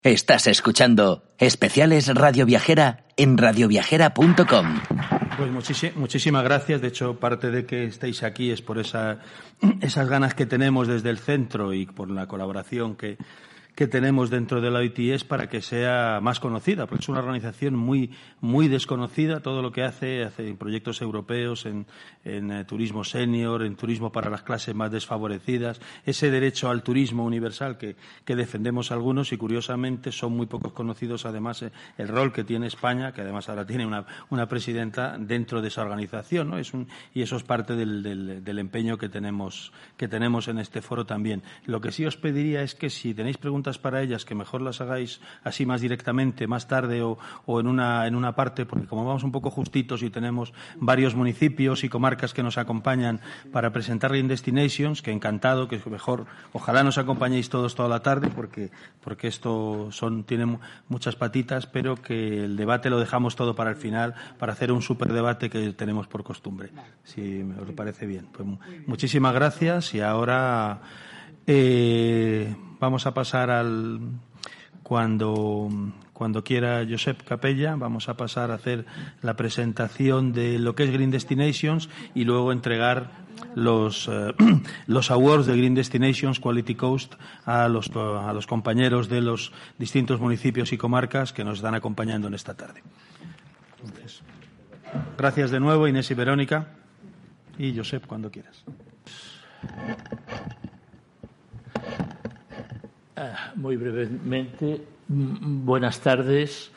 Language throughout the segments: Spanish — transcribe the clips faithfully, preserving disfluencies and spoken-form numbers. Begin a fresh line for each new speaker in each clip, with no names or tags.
Estás escuchando Especiales Radio Viajera en radio viajera punto com.
Pues muchísimas, muchísimas gracias. De hecho, parte de que estéis aquí es por esa, esas ganas que tenemos desde el centro y por la colaboración que, que tenemos dentro de la O I T S para que sea más conocida, porque es una organización muy muy desconocida. Todo lo que hace, hace proyectos europeos en, en eh, turismo senior, en turismo para las clases más desfavorecidas, ese derecho al turismo universal que, que defendemos algunos y, curiosamente, son muy pocos conocidos, además, eh, el rol que tiene España, que además ahora tiene una, una presidenta dentro de esa organización, ¿no? Es un, y eso es parte del, del, del empeño que tenemos, que tenemos en este foro también. Lo que sí os pediría es que, si tenéis preguntas para ellas, que mejor las hagáis así más directamente, más tarde o, o en una en una parte, porque como vamos un poco justitos y tenemos varios municipios y comarcas que nos acompañan para presentar Green Destinations, que encantado, que mejor, ojalá nos acompañéis todos toda la tarde, porque porque esto son tiene muchas patitas, pero que el debate lo dejamos todo para el final, para hacer un superdebate que tenemos por costumbre, si os parece bien. Pues muchísimas gracias y ahora Eh, vamos a pasar al cuando cuando quiera Josep Capella, vamos a pasar a hacer la presentación de lo que es Green Destinations y luego entregar los eh, los awards de Green Destinations Quality Coast a los a los compañeros de los distintos municipios y comarcas que nos están acompañando en esta tarde. Entonces, gracias de nuevo, Inés y Verónica, y Josep, cuando quieras.
Muy brevemente, buenas tardes.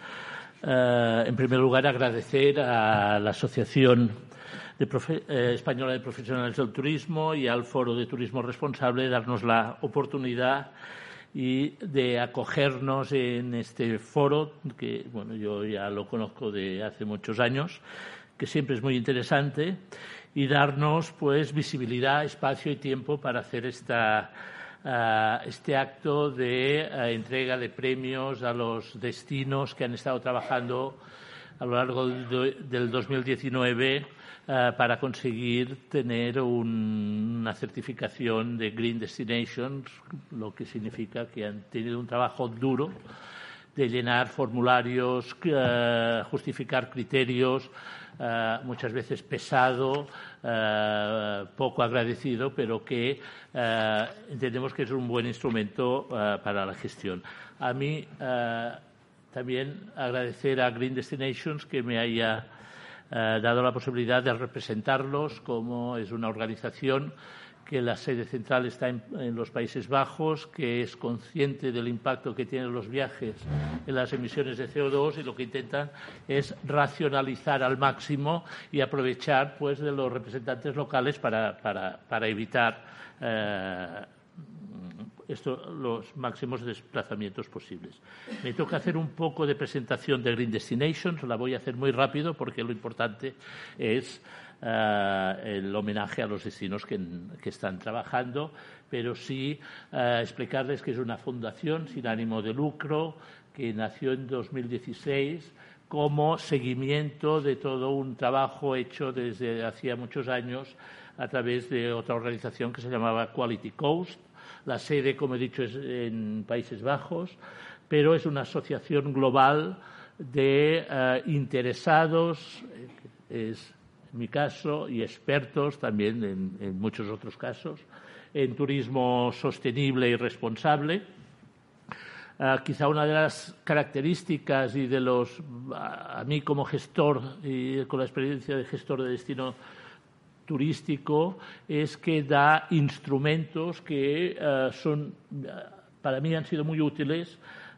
Uh, en primer lugar, agradecer a la Asociación de Profe- eh, Española de Profesionales del Turismo y al Foro de Turismo Responsable darnos la oportunidad y de acogernos en este foro, que bueno, yo ya lo conozco de hace muchos años, que siempre es muy interesante, y darnos pues visibilidad, espacio y tiempo para hacer esta Uh, este acto de uh, entrega de premios a los destinos que han estado trabajando a lo largo de, del dos mil diecinueve uh, para conseguir tener un, una certificación de Green Destinations, lo que significa que han tenido un trabajo duro de llenar formularios, uh, justificar criterios, uh, muchas veces pesado, uh, poco agradecido, pero que uh, entendemos que es un buen instrumento uh, para la gestión. A mí uh, también agradecer a Green Destinations que me haya uh, dado la posibilidad de representarlos, como es una organización que la sede central está en, en los Países Bajos, que es consciente del impacto que tienen los viajes en las emisiones de C O dos, y lo que intentan es racionalizar al máximo y aprovechar pues de los representantes locales para, para, para evitar eh, esto, los máximos desplazamientos posibles. Me toca hacer un poco de presentación de Green Destinations, la voy a hacer muy rápido porque lo importante es Uh, el homenaje a los destinos que, que están trabajando, pero sí uh, explicarles que es una fundación sin ánimo de lucro que nació en dos mil dieciséis como seguimiento de todo un trabajo hecho desde hacía muchos años a través de otra organización que se llamaba Quality Coast. La sede, como he dicho, es en Países Bajos, pero es una asociación global de uh, interesados, es en mi caso, y expertos también en, en muchos otros casos, en turismo sostenible y responsable. Uh, quizá una de las características y de los, a, a mí como gestor y con la experiencia de gestor de destino turístico, es que da instrumentos que uh, son, uh, para mí han sido muy útiles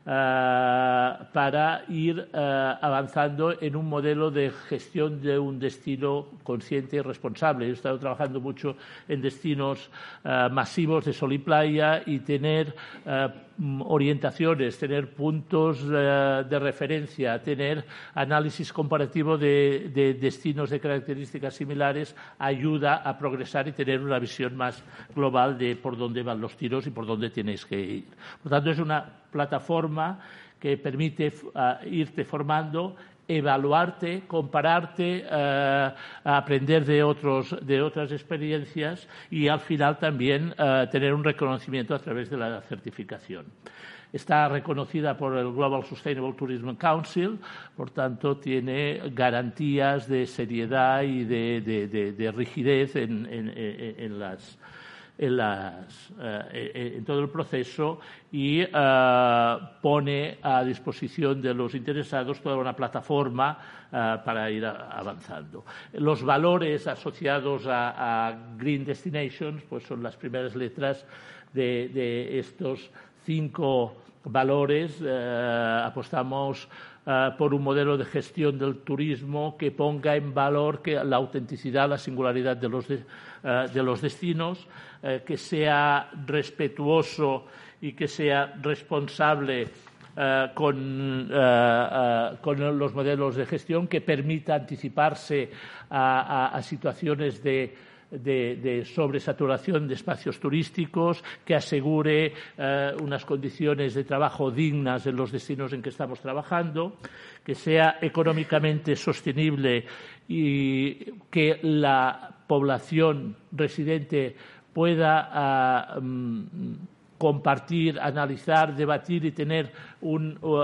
Uh, para ir uh, avanzando en un modelo de gestión de un destino consciente y responsable. He estado trabajando mucho en destinos uh, masivos de sol y playa y tener uh, orientaciones, tener puntos uh, de referencia, tener análisis comparativo de, de destinos de características similares ayuda a progresar y tener una visión más global de por dónde van los tiros y por dónde tienes que ir. Por tanto, es una plataforma que permite uh, irte formando, evaluarte, compararte, uh, aprender de otros de otras experiencias y al final también uh, tener un reconocimiento a través de la certificación. está reconocida por el Global Sustainable Tourism Council, por tanto tiene garantías de seriedad y de, de, de, de rigidez en, en, en las En, las, eh, en todo el proceso y eh, pone a disposición de los interesados toda una plataforma eh, para ir a, avanzando. Los valores asociados a, a Green Destinations pues son las primeras letras de, de estos cinco valores. Eh, apostamos Uh, por un modelo de gestión del turismo que ponga en valor que la autenticidad, la singularidad de los, de, uh, de los destinos, uh, que sea respetuoso y que sea responsable uh, con, uh, uh, con los modelos de gestión, que permita anticiparse a, a, a situaciones de De, de sobresaturación de espacios turísticos, que asegure eh, unas condiciones de trabajo dignas en los destinos en que estamos trabajando, que sea económicamente sostenible y que la población residente pueda uh, compartir, analizar, debatir y tener un uh,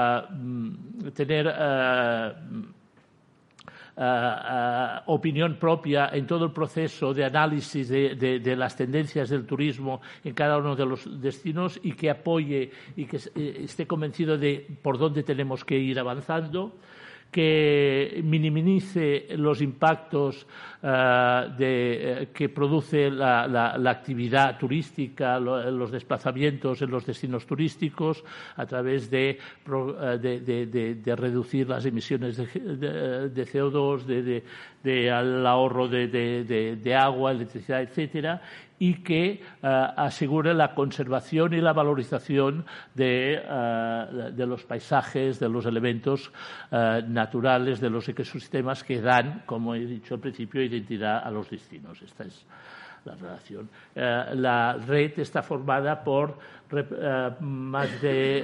uh, tener uh, Uh, uh, opinión propia en todo el proceso de análisis de, de, de las tendencias del turismo en cada uno de los destinos y que apoye y que esté convencido de por dónde tenemos que ir avanzando, que minimice los impactos uh, de, uh, que produce la, la, la actividad turística, lo, los desplazamientos en los destinos turísticos, a través de, uh, de, de, de, de reducir las emisiones de, de, de C O dos, de, de, de al ahorro de, de, de, de agua, electricidad, etcétera, y que uh, asegure la conservación y la valorización de, uh, de los paisajes, de los elementos uh, naturales, de los ecosistemas que dan, como he dicho al principio, identidad a los destinos. Esta es la relación. Uh, la red está formada por uh, más de,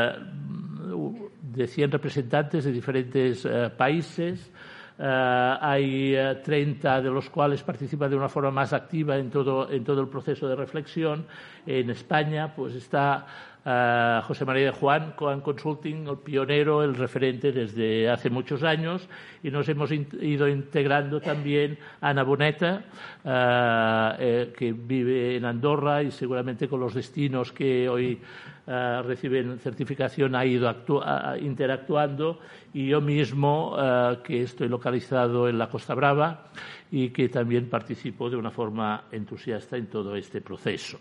uh, de cien representantes de diferentes uh, países. Uh, hay uh, treinta de los cuales participan de una forma más activa en todo, en todo el proceso de reflexión. En España pues está uh, José María de Juan, Coan Consulting, el pionero, el referente desde hace muchos años, y nos hemos in ido integrando también a Ana Boneta, uh, eh, que vive en Andorra y seguramente con los destinos que hoy Uh, reciben certificación ha ido uh, interactuando, y yo mismo uh, que estoy localizado en la Costa Brava y que también participo de una forma entusiasta en todo este proceso.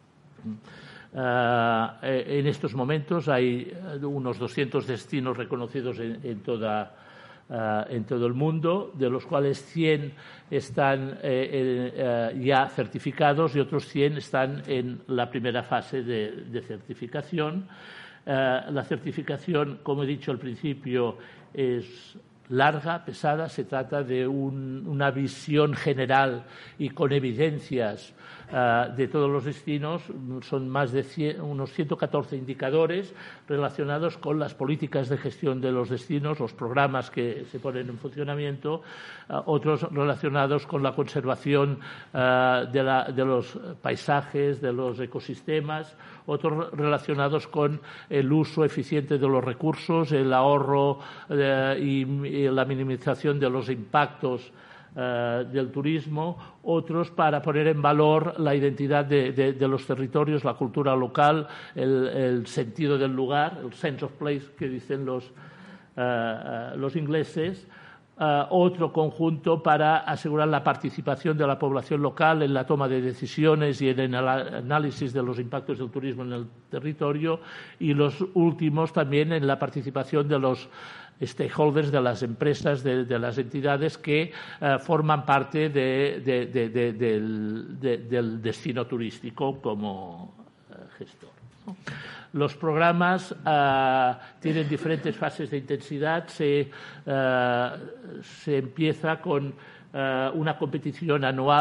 Uh, en estos momentos hay unos doscientos destinos reconocidos en, en toda Uh, en todo el mundo, de los cuales cien están eh, eh, ya certificados y otros cien están en la primera fase de, de certificación. Uh, la certificación, como he dicho al principio, es larga, pesada. Se trata de un, una visión general y con evidencias uh, de todos los destinos. Son más de cien, unos ciento catorce indicadores relacionados con las políticas de gestión de los destinos, los programas que se ponen en funcionamiento, uh, otros relacionados con la conservación uh, de, la, de los paisajes, de los ecosistemas, otros relacionados con el uso eficiente de los recursos, el ahorro uh, y, y la minimización de los impactos Uh, del turismo, otros para poner en valor la identidad de, de, de los territorios, la cultura local, el, el sentido del lugar, el sense of place que dicen los, uh, uh, los ingleses. Uh, otro conjunto para asegurar la participación de la población local en la toma de decisiones y en el análisis de los impactos del turismo en el territorio, y los últimos también en la participación de los stakeholders, de las empresas, de, de las entidades que uh, forman parte de, de, de, de, del, de, del destino turístico como uh, gestor, ¿no? Los programas uh, tienen diferentes fases de intensidad. Se, uh, se empieza con uh, una competición anual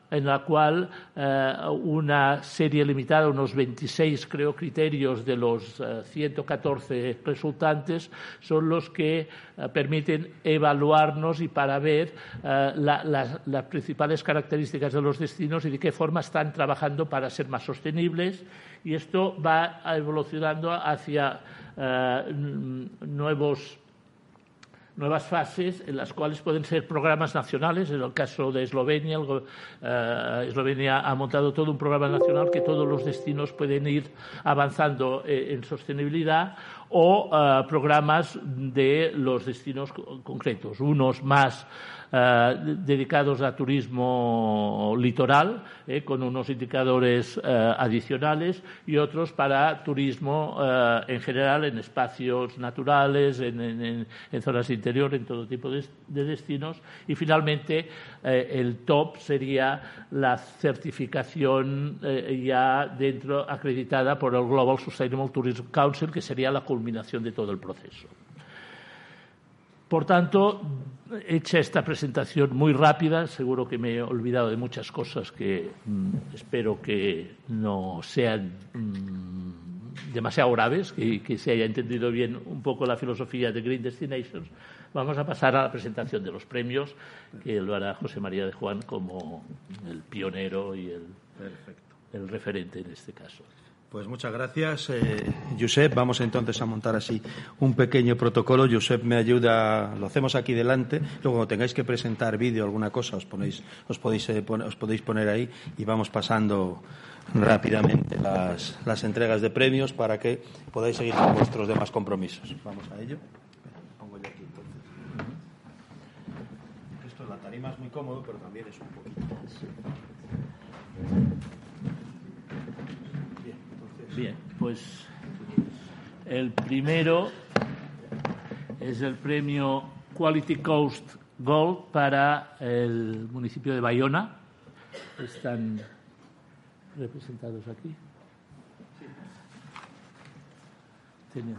en la cual eh, una serie limitada, unos veintiséis, creo, criterios de los eh, ciento catorce resultantes son los que eh, permiten evaluarnos y para ver eh, la, las, las principales características de los destinos y de qué forma están trabajando para ser más sostenibles. Y esto va evolucionando hacia eh, nuevos nuevas fases en las cuales pueden ser programas nacionales. En el caso de Eslovenia, el, eh, Eslovenia ha montado todo un programa nacional que todos los destinos pueden ir avanzando eh, en sostenibilidad, o eh, programas de los destinos concretos, unos más eh, dedicados a turismo litoral, eh, con unos indicadores eh, adicionales, y otros para turismo eh, en general, en espacios naturales, en, en, en zonas de interior, en todo tipo de, de destinos. Y finalmente eh, el top sería la certificación eh, ya dentro acreditada por el Global Sustainable Tourism Council, que sería la culminación de todo el proceso. Por tanto, hecha esta presentación muy rápida, seguro que me he olvidado de muchas cosas que mmm, espero que no sean mmm, demasiado graves, que, que se haya entendido bien un poco la filosofía de Green Destinations. Vamos a pasar a la presentación de los premios, que lo hará José María de Juan como el pionero y el, el referente en este caso.
Pues muchas gracias, eh, Josep. Vamos entonces a montar así un pequeño protocolo. Josep me ayuda, lo hacemos aquí delante. Luego, cuando tengáis que presentar vídeo o alguna cosa, os, ponéis, os, podéis, eh, pon, os podéis poner ahí y vamos pasando rápidamente las, las entregas de premios para que podáis seguir con vuestros demás compromisos. Vamos a ello. Pongo yo aquí entonces. Esto en la tarima es muy cómodo, pero también es un poquito.
Bien, pues el primero es el premio Quality Coast Gold para el municipio de Bayona. Están representados aquí. Tenemos.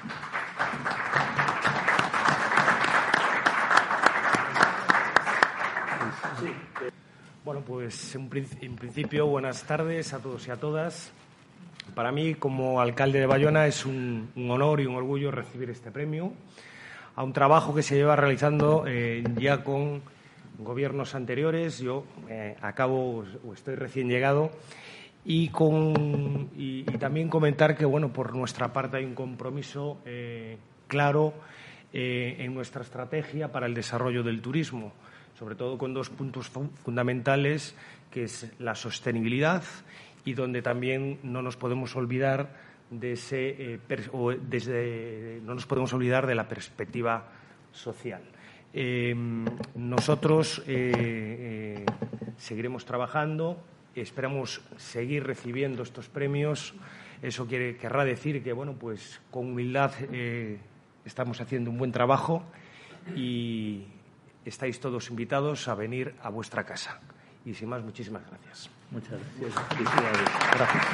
Sí. Bueno, pues en principio buenas tardes a todos y a todas. Para mí, como alcalde de Bayona, es un, un honor y un orgullo recibir este premio a un trabajo que se lleva realizando eh, ya con gobiernos anteriores. Yo eh, acabo o estoy recién llegado y, con, y, y también comentar que, bueno, por nuestra parte hay un compromiso eh, claro eh, en nuestra estrategia para el desarrollo del turismo, sobre todo con dos puntos fundamentales, que es la sostenibilidad y donde también no nos podemos olvidar de ese eh, per, o desde no nos podemos olvidar de la perspectiva social. Eh, nosotros eh, eh, seguiremos trabajando, esperamos seguir recibiendo estos premios. Eso quiere, querrá decir que, bueno, pues con humildad eh, estamos haciendo un buen trabajo y estáis todos invitados a venir a vuestra casa. Y sin más, muchísimas gracias.
Muchas gracias. Felicidades.
Gracias.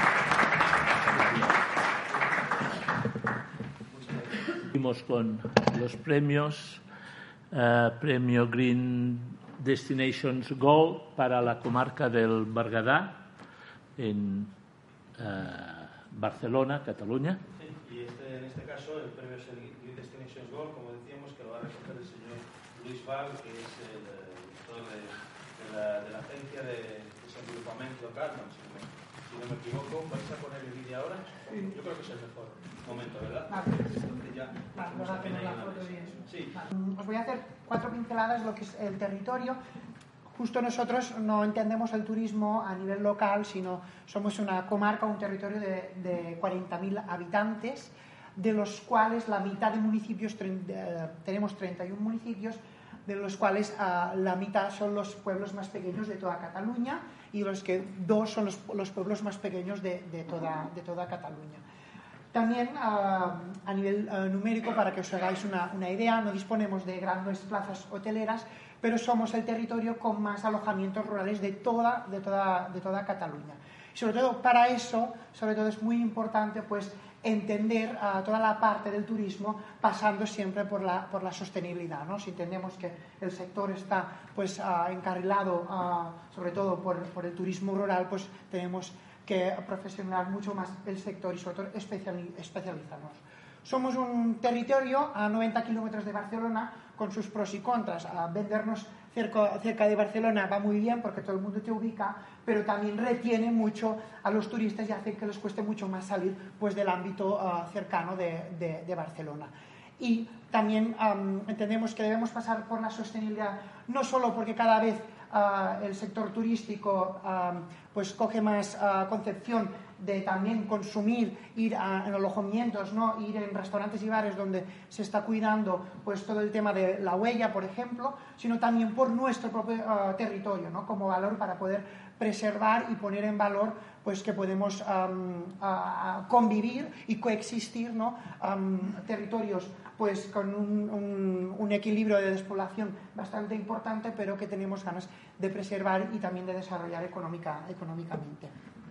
Seguimos con los premios. Uh, premio Green Destinations Gold para la comarca del Berguedà, en uh, Barcelona, Cataluña.
Sí, y este, en este caso el premio es el Green Destinations Gold, como decíamos, que lo va a recoger el señor Luis Val, que es el director de, de, la, de la agencia de desenvolupamiento local. No, si, no me, si no me equivoco, ¿vais a poner el vídeo ahora? Sí. Yo creo que es el mejor momento, ¿verdad?
Vale.
Entonces ya
vale, vamos a tener la foto bien.
Sí.
Vale. Os voy a hacer cuatro pinceladas de lo que es el territorio. Justo nosotros no entendemos el turismo a nivel local, sino somos una comarca, un territorio de, de cuarenta mil habitantes, de los cuales la mitad de municipios, tenemos treinta y uno municipios, de los cuales uh, la mitad son los pueblos más pequeños de toda Cataluña y los que dos son los, los pueblos más pequeños de, de, toda, de toda Cataluña. También uh, a nivel uh, numérico, para que os hagáis una, una idea, no disponemos de grandes plazas hoteleras, pero somos el territorio con más alojamientos rurales de toda, de toda, de toda Cataluña. Y sobre todo para eso, sobre todo es muy importante pues entender uh, toda la parte del turismo pasando siempre por la, por la sostenibilidad, ¿no? Si entendemos que el sector está pues uh, encarrilado uh, sobre todo por, por el turismo rural, pues tenemos que profesionalizar mucho más el sector y sobre todo especializarnos. Somos un territorio a noventa kilómetros de Barcelona con sus pros y contras. A vendernos cerca, cerca de Barcelona va muy bien porque todo el mundo te ubica, pero también retiene mucho a los turistas y hace que les cueste mucho más salir pues, del ámbito uh, cercano de, de, de Barcelona. Y también um, entendemos que debemos pasar por la sostenibilidad, no solo porque cada vez uh, el sector turístico uh, pues coge más uh, concepción de también consumir, ir a, en alojamientos, ¿no? Ir en restaurantes y bares donde se está cuidando pues todo el tema de la huella, por ejemplo, sino también por nuestro propio uh, territorio, ¿no? Como valor para poder preservar y poner en valor pues que podemos um, uh, convivir y coexistir, ¿no? Um, territorios pues con un, un, un equilibrio de despoblación bastante importante, pero que tenemos ganas de preservar y también de desarrollar económica, económicamente.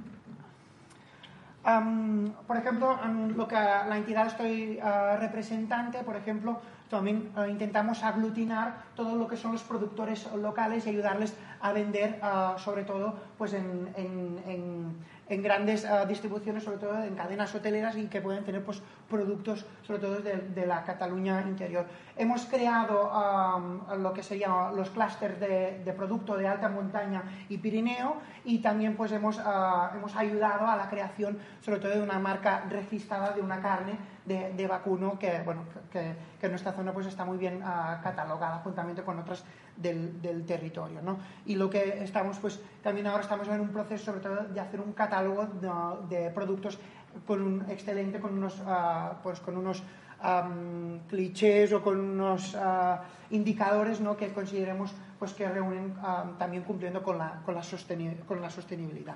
Um, por ejemplo, um, lo que la entidad estoy uh, representante, por ejemplo, también uh, intentamos aglutinar todo lo que son los productores locales y ayudarles a vender, uh, sobre todo, pues en, en, en, en grandes uh, distribuciones, sobre todo en cadenas hoteleras y que pueden tener pues productos, sobre todo de, de la Cataluña interior. Hemos creado um, lo que serían los clústeres de, de producto de alta montaña y Pirineo y también pues hemos, uh, hemos ayudado a la creación, sobre todo de una marca registrada de una carne de, de vacuno que, bueno, que, que en nuestra zona pues está muy bien uh, catalogada juntamente con otras del, del territorio, ¿no? Y lo que estamos pues también ahora estamos en un proceso sobre todo de hacer un catálogo de, de productos con un excelente, con unos uh, pues con unos um, clichés o con unos uh, indicadores, ¿no? Que consideremos pues que reúnen uh, también cumpliendo con la, con la, sosteni- con la sostenibilidad.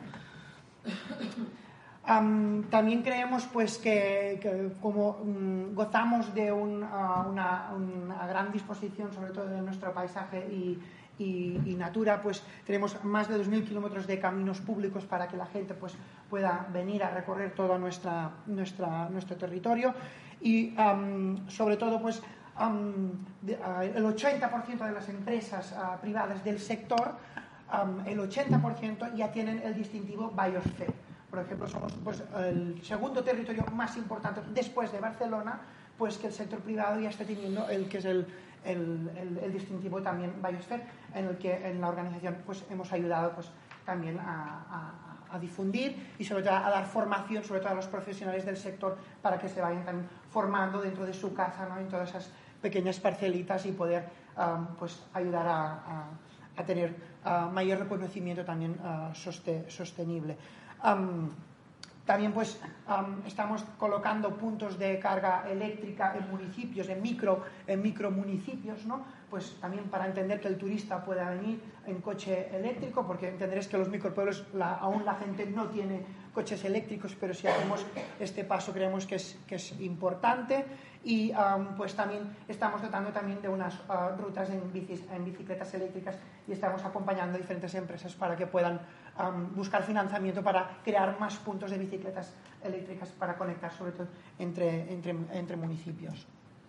Um, también creemos pues que, que como um, gozamos de un, uh, una, una gran disposición sobre todo de nuestro paisaje y, y, y natura, pues tenemos más de dos mil kilómetros de caminos públicos para que la gente pues pueda venir a recorrer todo nuestra, nuestra, nuestro territorio y um, sobre todo pues um, de, uh, el ochenta por ciento de las empresas uh, privadas del sector, um, el ochenta por ciento ya tienen el distintivo Biosphere. Por ejemplo, somos pues, el segundo territorio más importante después de Barcelona, pues que el sector privado ya está teniendo el que es el, el, el, el distintivo también Biosphere, en el que en la organización pues hemos ayudado pues también a, a, a difundir y sobre todo a dar formación sobre todo a los profesionales del sector para que se vayan también formando dentro de su casa, ¿no? En todas esas pequeñas parcelitas y poder um, pues ayudar a, a, a tener uh, mayor reconocimiento también uh, soste, sostenible. Um, también pues um, estamos colocando puntos de carga eléctrica en municipios, en micro, en micro municipios, ¿no? Pues también para entender que el turista pueda venir en coche eléctrico, porque entenderéis que los micropueblos la, aún la gente no tiene coches eléctricos, pero si hacemos este paso creemos que es, que es importante y um, pues también estamos dotando también de unas uh, rutas en, bicis, en bicicletas eléctricas y estamos acompañando a diferentes empresas para que puedan um, buscar financiamiento para crear más puntos de bicicletas eléctricas para conectar sobre todo entre, entre, entre municipios.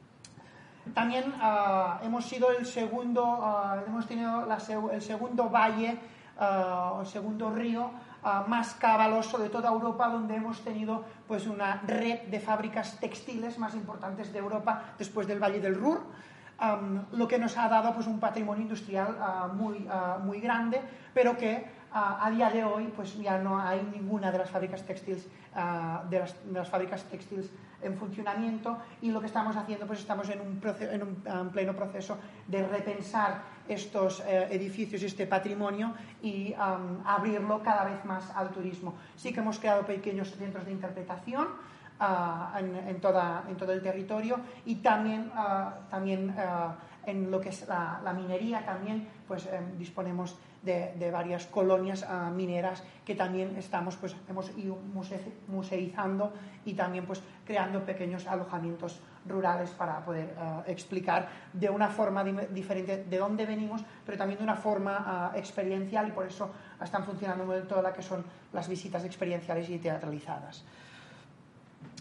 También uh, hemos sido el segundo, uh, hemos tenido la, el segundo valle uh, o segundo río uh, más caudaloso de toda Europa, donde hemos tenido pues una red de fábricas textiles más importantes de Europa después del Valle del Ruhr, um, lo que nos ha dado pues un patrimonio industrial uh, muy, uh, muy grande, pero que uh, a día de hoy pues ya no hay ninguna de las fábricas textiles uh, de, las, de las fábricas textiles en funcionamiento y lo que estamos haciendo pues estamos en un, proceso, en un en pleno proceso de repensar estos eh, edificios y este patrimonio y um, abrirlo cada vez más al turismo. Sí que hemos creado pequeños centros de interpretación uh, en, en, toda, en todo el territorio y también, uh, también uh, en lo que es la, la minería también pues eh, disponemos de, de varias colonias uh, mineras que también estamos pues hemos ido muse, museizando y también pues creando pequeños alojamientos rurales para poder uh, explicar de una forma di- diferente de dónde venimos, pero también de una forma uh, experiencial y por eso están funcionando muy bien todas las que son las visitas experienciales y teatralizadas.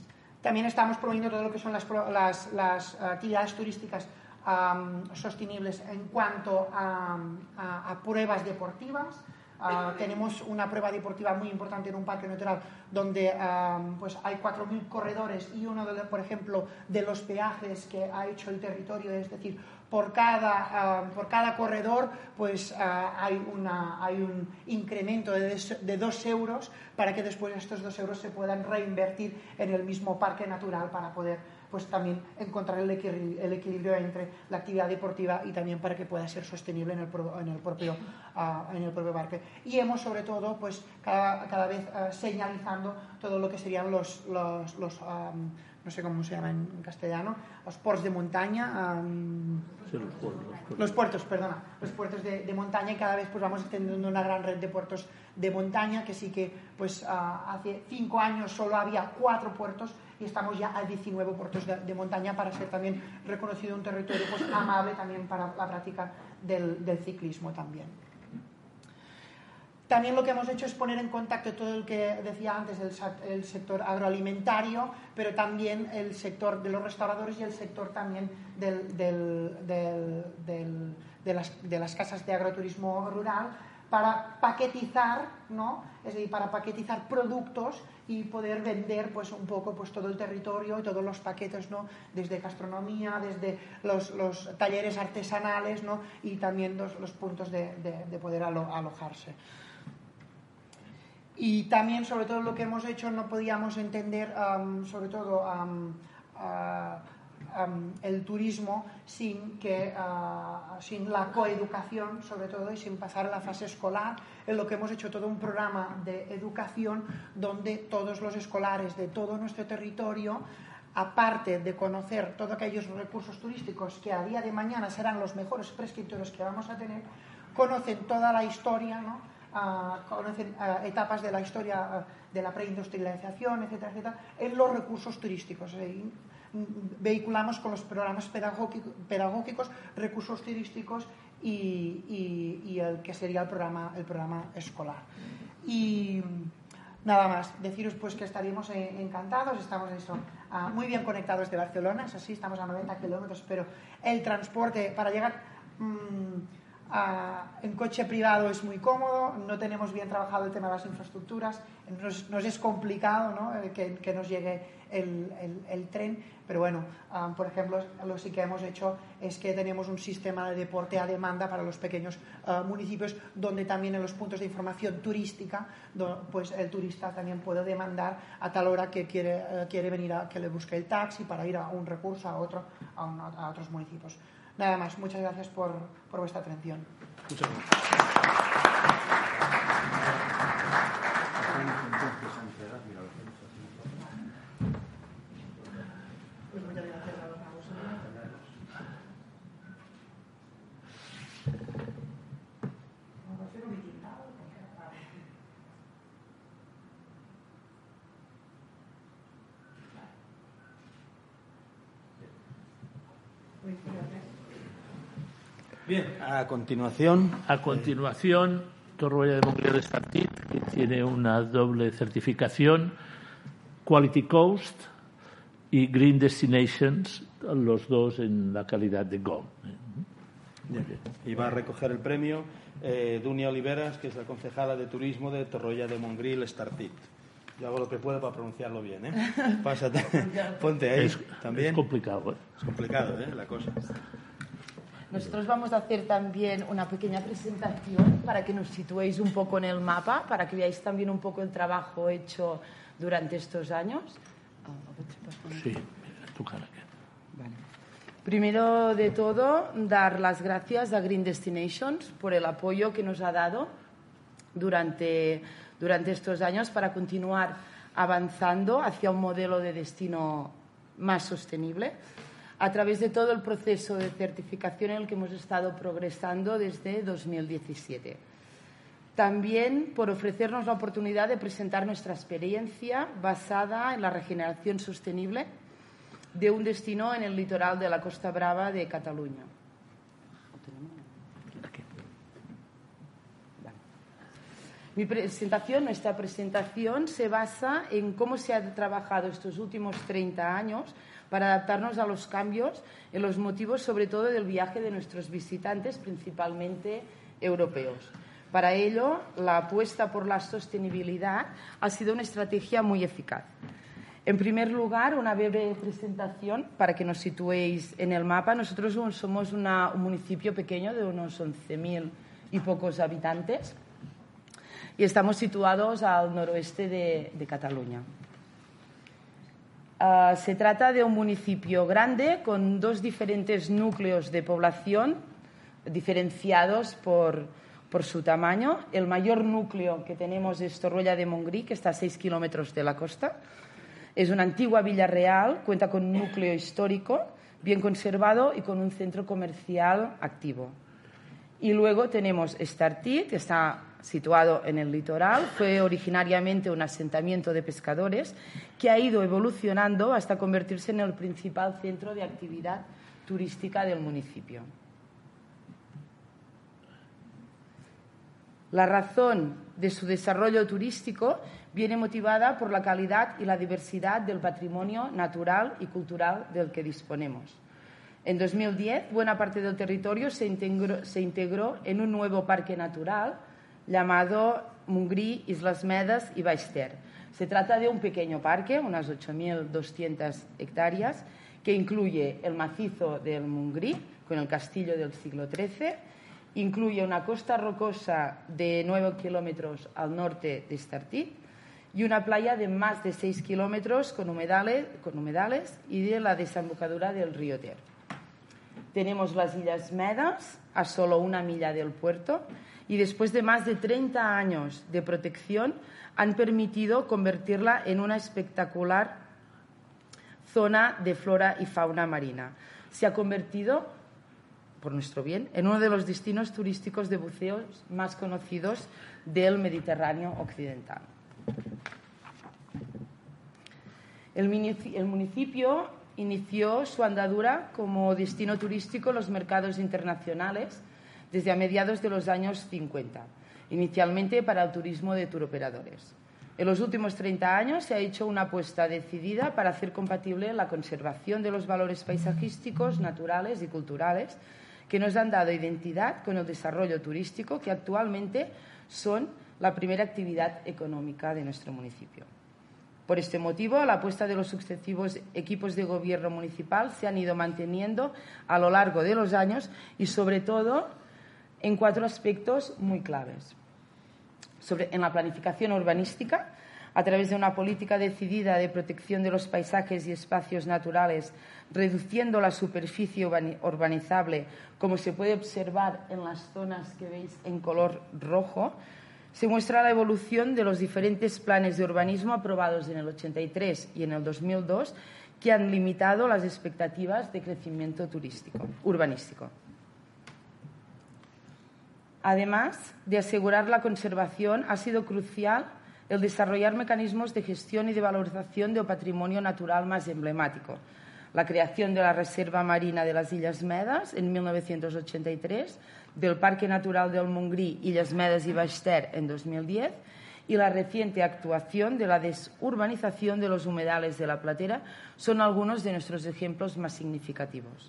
También estamos promoviendo todo lo que son las, las, las actividades turísticas um, sostenibles en cuanto a, a, a pruebas deportivas. Uh, tenemos una prueba deportiva muy importante en un parque natural donde um, pues hay cuatro mil corredores y uno, de, por ejemplo, de los peajes que ha hecho el territorio, es decir, por cada, uh, por cada corredor pues uh, hay, una, hay un incremento de, de dos euros para que después estos dos euros se puedan reinvertir en el mismo parque natural para poder pues también encontrar el equilibrio, el equilibrio entre la actividad deportiva y también para que pueda ser sostenible en el, pro, en el, propio, uh, en el propio parque. Y hemos sobre todo pues cada, cada vez uh, señalizando todo lo que serían los, los, los um, no sé cómo se llama en castellano, los ports de montaña, um,
sí, los, puertos, los, puertos.
los puertos, perdona, los puertos de, de montaña, y cada vez pues vamos extendiendo una gran red de puertos de montaña, que sí que pues uh, hace cinco años solo había cuatro puertos y estamos ya a diecinueve puertos de, de montaña para ser también reconocido un territorio pues amable también para la práctica del, del ciclismo también. También lo que hemos hecho es poner en contacto todo el que decía antes, el, el sector agroalimentario, pero también el sector de los restauradores y el sector también del, del, del, del, de, las, de las casas de agroturismo rural, para paquetizar, ¿no? Es decir, para paquetizar productos y poder vender pues un poco pues todo el territorio y todos los paquetes, ¿no? Desde gastronomía, desde los, los talleres artesanales, ¿no? Y también los, los puntos de, de, de poder alo, alojarse. Y también, sobre todo, lo que hemos hecho, no podíamos entender, um, sobre todo, um, uh, um, el turismo sin, que, uh, sin la coeducación, sobre todo, y sin pasar a la fase escolar, en lo que hemos hecho todo un programa de educación donde todos los escolares de todo nuestro territorio, aparte de conocer todos aquellos recursos turísticos que a día de mañana serán los mejores prescriptores que vamos a tener, conocen toda la historia, ¿no? Uh, conocen uh, etapas de la historia uh, de la preindustrialización, etcétera, etcétera, en los recursos turísticos. Eh, vehiculamos con los programas pedagógicos, pedagógicos recursos turísticos y, y, y el que sería el programa, el programa escolar. Y nada más, deciros pues que estaríamos eh, encantados, estamos eso, uh, muy bien conectados de Barcelona, es así, estamos a noventa kilómetros, pero el transporte para llegar... Mmm, Uh, en coche privado es muy cómodo, no tenemos bien trabajado el tema de las infraestructuras, nos, nos es complicado, ¿no? eh, que, que nos llegue el, el, el tren, pero bueno, um, por ejemplo, lo sí que hemos hecho es que tenemos un sistema de deporte a demanda para los pequeños uh, municipios, donde también en los puntos de información turística, do, pues el turista también puede demandar a tal hora que quiere, uh, quiere venir a que le busque el taxi para ir a un recurso, a, otro, a, un, a otros municipios. Nada más, muchas gracias por, por vuestra atención.
Muchas gracias.
Pues muchas gracias a vosotros. Vamos a hacer un invitado.
Bien, a continuación.
A continuación, Torroella de Montgrí Estartit, que tiene una doble certificación, Quality Coast y Green Destinations, los dos en la calidad de Gold.
Bien. Y va a recoger el premio eh, Dunia Oliveras, que es la concejala de turismo de Torroella de Montgrí Estartit. Yo hago lo que puedo para pronunciarlo bien, ¿eh? Pásate, ponte ahí.
Es,
también.
Es complicado, ¿eh?
Es complicado, ¿eh? La cosa.
Nosotros vamos a hacer también una pequeña presentación para que nos situéis un poco en el mapa, para que veáis también un poco el trabajo hecho durante estos años.
Sí, tu cara.
Vale. Primero de todo, dar las gracias a Green Destinations por el apoyo que nos ha dado durante, durante estos años para continuar avanzando hacia un modelo de destino más sostenible, a través de todo el proceso de certificación en el que hemos estado progresando desde dos mil diecisiete. También por ofrecernos la oportunidad de presentar nuestra experiencia basada en la regeneración sostenible de un destino en el litoral de la Costa Brava de Cataluña. Mi presentación, nuestra presentación se basa en cómo se ha trabajado estos últimos treinta años para adaptarnos a los cambios en los motivos, sobre todo, del viaje de nuestros visitantes, principalmente europeos. Para ello, la apuesta por la sostenibilidad ha sido una estrategia muy eficaz. En primer lugar, una breve presentación para que nos situéis en el mapa. Nosotros somos una, un municipio pequeño de unos once mil y pocos habitantes y estamos situados al noroeste de, de Cataluña. Uh, se trata de un municipio grande con dos diferentes núcleos de población diferenciados por, por su tamaño. El mayor núcleo que tenemos es Torroella de Montgrí, que está a seis kilómetros de la costa. Es una antigua villa real, cuenta con un núcleo histórico bien conservado y con un centro comercial activo. Y luego tenemos Estartit, que está situado en el litoral. Fue originariamente un asentamiento de pescadores que ha ido evolucionando hasta convertirse en el principal centro de actividad turística del municipio. La razón de su desarrollo turístico viene motivada por la calidad y la diversidad del patrimonio natural y cultural del que disponemos. En dos mil diez, buena parte del territorio se integró, se integró en un nuevo parque natural llamado Montgrí, Islas Medes y Baix Ter. Se trata de un pequeño parque, unas ocho mil doscientas hectáreas, que incluye el macizo del Montgrí, con el castillo del siglo trece, incluye una costa rocosa de nueve kilómetros al norte de Estartit y una playa de más de seis kilómetros con humedales, con humedales y de la desembocadura del río Ter. Tenemos las Illes Medes, a solo una milla del puerto, y después de más de treinta años de protección han permitido convertirla en una espectacular zona de flora y fauna marina. Se ha convertido, por nuestro bien, en uno de los destinos turísticos de buceo más conocidos del Mediterráneo occidental. El municipio inició su andadura como destino turístico en los mercados internacionales desde a mediados de los años cincuenta, inicialmente para el turismo de turoperadores. En los últimos treinta años se ha hecho una apuesta decidida para hacer compatible la conservación de los valores paisajísticos, naturales y culturales que nos han dado identidad con el desarrollo turístico, que actualmente son la primera actividad económica de nuestro municipio. Por este motivo, la apuesta de los sucesivos equipos de gobierno municipal se han ido manteniendo a lo largo de los años y, sobre todo, en cuatro aspectos muy claves. Sobre, en la planificación urbanística, a través de una política decidida de protección de los paisajes y espacios naturales, reduciendo la superficie urbanizable, como se puede observar en las zonas que veis en color rojo, se muestra la evolución de los diferentes planes de urbanismo aprobados en el ochenta y tres y en el dos mil dos, que han limitado las expectativas de crecimiento turístico, urbanístico. Además de asegurar la conservación, ha sido crucial el desarrollar mecanismos de gestión y de valorización del patrimonio natural más emblemático. La creación de la Reserva Marina de las Illes Medes en mil novecientos ochenta y tres, del Parque Natural del Montgrí, Illes Medes y Baix Ter en dos mil diez y la reciente actuación de la desurbanización de los humedales de la Platera son algunos de nuestros ejemplos más significativos.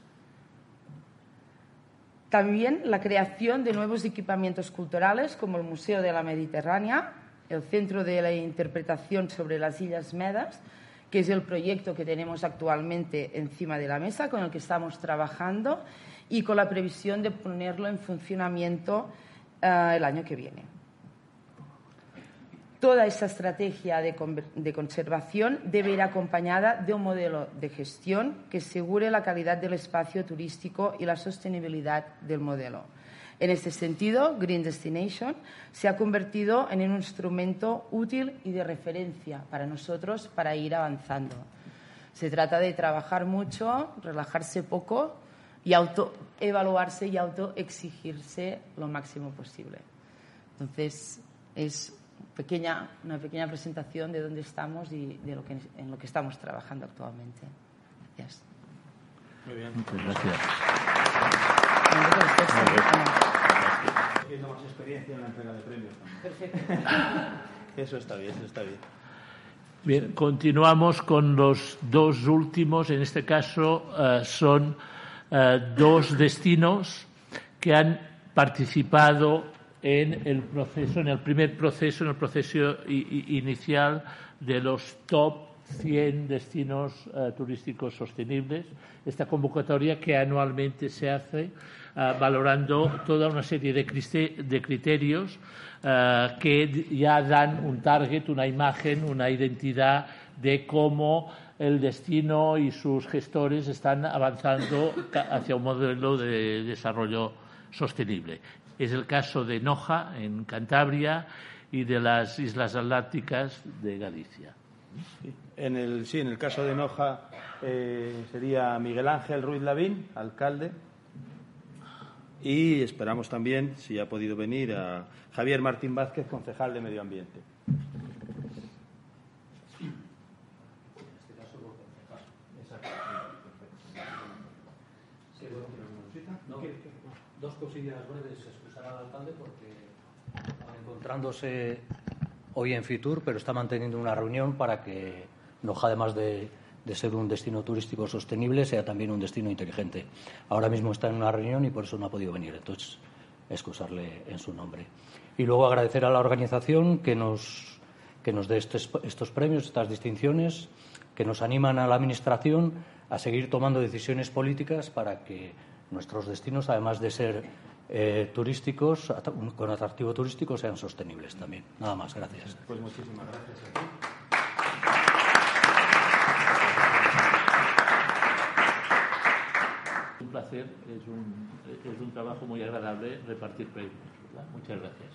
También la creación de nuevos equipamientos culturales como el Museo de la Mediterránea, el Centro de la Interpretación sobre las Illes Medes, que es el proyecto que tenemos actualmente encima de la mesa, con el que estamos trabajando y con la previsión de ponerlo en funcionamiento uh, el año que viene. Toda esta estrategia de, de conservación debe ir acompañada de un modelo de gestión que asegure la calidad del espacio turístico y la sostenibilidad del modelo. En este sentido, Green Destination se ha convertido en un instrumento útil y de referencia para nosotros para ir avanzando. Se trata de trabajar mucho, relajarse poco y autoevaluarse y autoexigirse lo máximo posible. Entonces, es pequeña, una pequeña presentación de dónde estamos y de lo que, en lo que estamos trabajando actualmente. Gracias.
Muy bien.
Muchas gracias.
cogiendo más experiencia en la entrega de premios también.
Perfecto.
Eso está bien, eso está bien.
Bien, continuamos con los dos últimos. En este caso uh, son uh, dos destinos que han participado en el proceso, en el primer proceso, en el proceso i- i- inicial de los top cien destinos uh, turísticos sostenibles. Esta convocatoria que anualmente se hace uh, valorando toda una serie de, criste- de criterios uh, que ya dan un target, una imagen, una identidad de cómo el destino y sus gestores están avanzando hacia un modelo de desarrollo sostenible. Es el caso de Noja, en Cantabria, y de las Islas Atlánticas de Galicia.
Sí, en el, sí, en el caso de Noja eh, sería Miguel Ángel Ruiz Lavín, alcalde, y esperamos también, si ha podido venir, a Javier Martín Vázquez, concejal de Medio Ambiente.
No, dos cosillas breves. Excusar al alcalde porque encontrándose hoy en Fitur, pero está manteniendo una reunión para que Noja, además de, de ser un destino turístico sostenible, sea también un destino inteligente. Ahora mismo está en una reunión y por eso no ha podido venir. Entonces, excusarle en su nombre. Y luego agradecer a la organización que nos, que nos dé estos, estos premios, estas distinciones, que nos animan a la Administración a seguir tomando decisiones políticas para que nuestros destinos, además de ser eh, turísticos, con atractivo turístico, sean sostenibles también. Nada más, gracias.
Pues muchísimas gracias a ti.
Un placer, es un, es un trabajo muy agradable repartir premios, ¿verdad? Muchas gracias.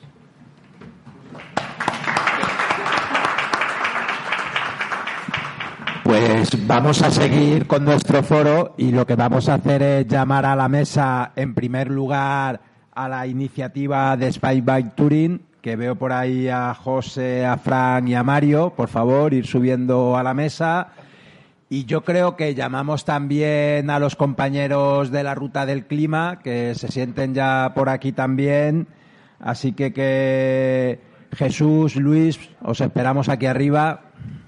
Pues vamos a seguir con nuestro foro y lo que vamos a hacer es llamar a la mesa, en primer lugar, a la iniciativa de Spy Bike Touring, que veo por ahí a José, a Fran y a Mario. Por favor, ir subiendo a la mesa. Y yo creo que llamamos también a los compañeros de la Ruta del Clima, que se sienten ya por aquí también. Así que, que Jesús, Luis, os esperamos aquí arriba.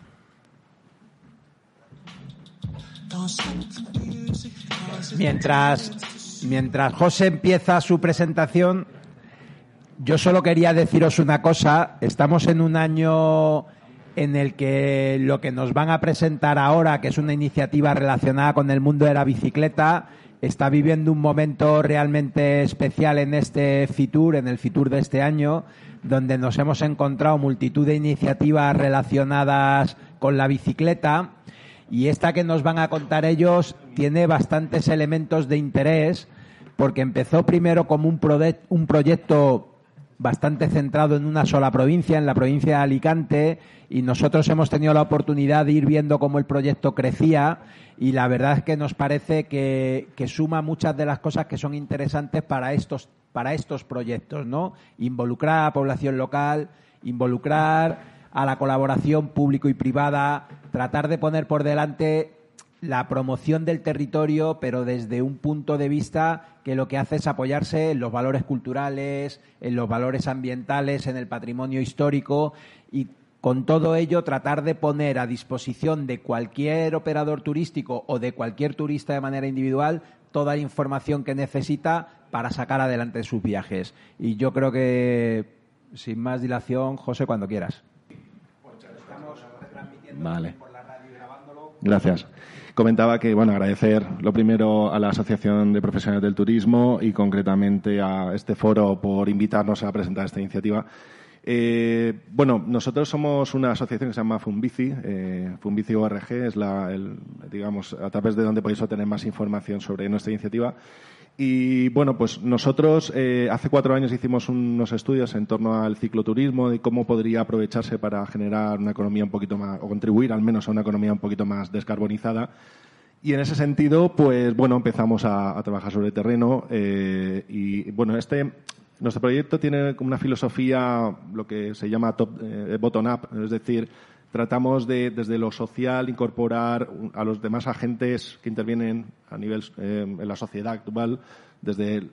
Mientras, mientras José empieza su presentación, yo solo quería deciros una cosa. Estamos en un año en el que lo que nos van a presentar ahora, que es una iniciativa relacionada con el mundo de la bicicleta, está viviendo un momento realmente especial en este Fitur, en el Fitur de este año, donde nos hemos encontrado multitud de iniciativas relacionadas con la bicicleta. Y esta que nos van a contar ellos tiene bastantes elementos de interés, porque empezó primero como un, proye- un proyecto bastante centrado en una sola provincia, en la provincia de Alicante, y nosotros hemos tenido la oportunidad de ir viendo cómo el proyecto crecía, y la verdad es que nos parece que, que suma muchas de las cosas que son interesantes para estos, para estos proyectos, ¿no? Involucrar a la población local, involucrar a la colaboración público y privada, tratar de poner por delante la promoción del territorio, pero desde un punto de vista que lo que hace es apoyarse en los valores culturales, en los valores ambientales, en el patrimonio histórico, y con todo ello tratar de poner a disposición de cualquier operador turístico o de cualquier turista de manera individual toda la información que necesita para sacar adelante sus viajes. Y yo creo que, sin más dilación, José, cuando quieras.
Vale. Gracias. Comentaba que, bueno, agradecer lo primero a la Asociación de Profesionales del Turismo y concretamente a este foro por invitarnos a presentar esta iniciativa. Eh, bueno, nosotros somos una asociación que se llama Funbici, eh, Funbici O R G, es la, el, digamos, a través de donde podéis obtener más información sobre nuestra iniciativa. Y bueno, pues nosotros eh, hace cuatro años hicimos unos estudios en torno al cicloturismo, de cómo podría aprovecharse para generar una economía un poquito más, o contribuir al menos a una economía un poquito más descarbonizada. Y en ese sentido, pues bueno, empezamos a, a trabajar sobre el terreno. Eh, y bueno, este nuestro proyecto tiene como una filosofía, lo que se llama top, eh, bottom-up, es decir, tratamos de, desde lo social, incorporar a los demás agentes que intervienen a nivel eh, en la sociedad actual, desde